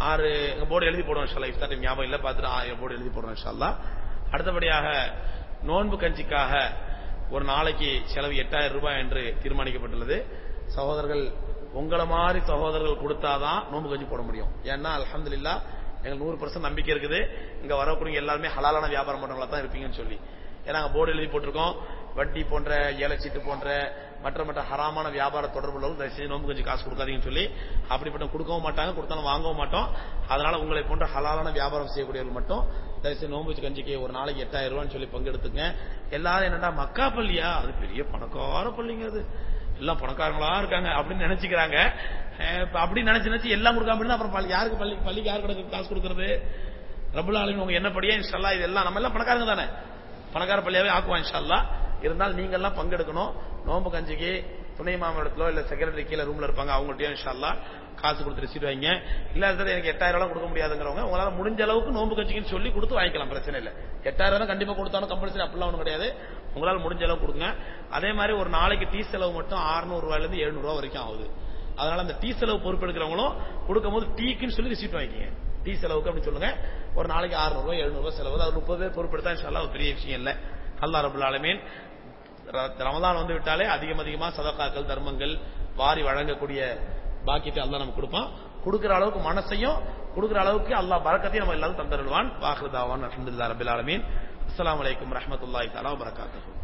ஆறு போர்டு எழுதி போடுவோம் இன்ஷா அல்லாஹ். இஃப்தார் டைம் ஞாபகம் இல்ல, பார்த்துட்டு போர்டு எழுதி போடுவோம் இன்ஷா அல்லாஹ். அடுத்தபடியாக நோன்பு கஞ்சிக்காக ஒரு நாளைக்கு செலவு எட்டாயிரம் ரூபாய் என்று தீர்மானிக்கப்பட்டுள்ளது. சகோதரர்கள் உங்களை மாதிரி சகோதரர்கள் கொடுத்தாதான் நோன்பு கஞ்சி போட முடியும். ஏன்னா அல்ஹம்துலில்லாஹ் எங்களுக்கு நூறு பர்சன்ட் நம்பிக்கை இருக்குது, இங்க வரக்கூடிய எல்லாருமே ஹலாலான வியாபாரம் பண்றவங்களா தான் இருப்பீங்கன்னு சொல்லி. ஏன்னா போர்டு எழுதி போட்டிருக்கோம், வட்டி போன்ற ஏலச்சீட்டு போன்ற மற்ற மற்ற ஹராமான வியாபார தொடர்பு உள்ளவங்க தயவுசெய்து நோன்பு கஞ்சி காசு கொடுக்காதீங்கன்னு சொல்லி அப்படிப்பட்ட கொடுக்கவும் மாட்டாங்க, கொடுத்தாலும் வாங்கவும் மாட்டோம். அதனால உங்களை போன்ற ஹலாலான வியாபாரம் செய்யக்கூடியவர்கள் மட்டும் தயவுசெய்து நோன்பு கஞ்சிக்கு ஒரு நாளைக்கு எட்டாயிரம் ரூபான்னு சொல்லி பங்கெடுத்துங்க. எல்லாரும் என்னடா மக்கா பள்ளியா, அது பெரிய பணக்கார பள்ளிங்க, அது எல்லாம் பணக்காரங்களா இருக்காங்க அப்படின்னு நினைச்சுக்கிறாங்க. அப்படி நினைச்சு நினைச்சு எல்லாம் கொடுக்காம இருந்தா அப்புறம் யாருக்கு பள்ளி பள்ளிக்கு யாருக்கு காசு கொடுக்கறது? ரப்பல் ஆலமீன் உங்க என்ன படியா இன்ஷா அல்லாஹ் இதெல்லாம் நம்ம எல்லாம் பணக்காரங்க தானே, பணக்கார பள்ளியாவே ஆக்குவோம் இன்ஷா அல்லாஹ். இருந்தாலும் நீங்க எல்லாம் பங்கெடுக்கணும். நோன்பு கஞ்சிக்கு துணை மாமல்லத்திலோ இல்ல செக்ரட்டரி கீழே ரூம்ல இருப்பாங்க, அவங்கள்ட்டயும் இன்ஷா அல்லாஹ் காசு கொடுத்து ரசீது வாங்க. இல்லாத எனக்கு எட்டாயிரம் ரூபாய் கொடுக்க முடியாதுங்கிறவங்க உங்களால முடிஞ்ச அளவுக்கு நோன்பு கஞ்சிக்குன்னு சொல்லி கொடுத்து வாங்கிக்கலாம், பிரச்சனை இல்லை. எட்டாயிரம் ரூபாய் கண்டிப்பா கொடுத்தாலும் கம்பல்சரி அப்படிலாம் ஒன்றும் கிடையாது, உங்களால முடிஞ்ச அளவு கொடுங்க. அதே மாதிரி ஒரு நாளைக்கு டீ செலவு மட்டும் அறுநூறு ரூபாயில இருந்து எழுநூறு ரூபாய் வரைக்கும் ஆகுது. அதனால அந்த டீ செலவு பொறுப்பெடுக்கிறவங்களும் கொடுக்கும் போது டீக்குன்னு சொல்லி ரிசீட் வாங்கிக்கங்க, டீ செலவுக்கு அப்படின்னு சொல்லுங்க. ஒரு நாளைக்கு அறுநூறு ரூபாய் எழுநூறு ரூபாய் செலவு, அது முப்பது பேர் பொறுப்பெடுத்தா இன்ஷா அல்லாஹ் பெரிய விஷயம் இல்லை. அல்லாஹ் ரப்பல் ஆலமீன் ரமலான் வந்து விட்டாலே அதிகம் அதிகமா சதகாக்கள் தர்மங்கள் வாரி வழங்கக்கூடிய பாக்கியத்தை அல்லாஹ் நமக்கு கொடுப்பான். கொடுக்கிற அளவுக்கு மனசையும் கொடுக்கிற அளவுக்கு அல்லாஹ் பரக்கத்தையும் நம்ம எல்லாரும் தந்தருள்வான். வாஹிரு தாவான் அல்ஹம்துலில்லாஹி ரப்பில் ஆலமீன். அஸ்ஸலாமு அலைக்கும் வரஹ்மத்துல்லாஹி தஆலா வபரகாத்துஹு.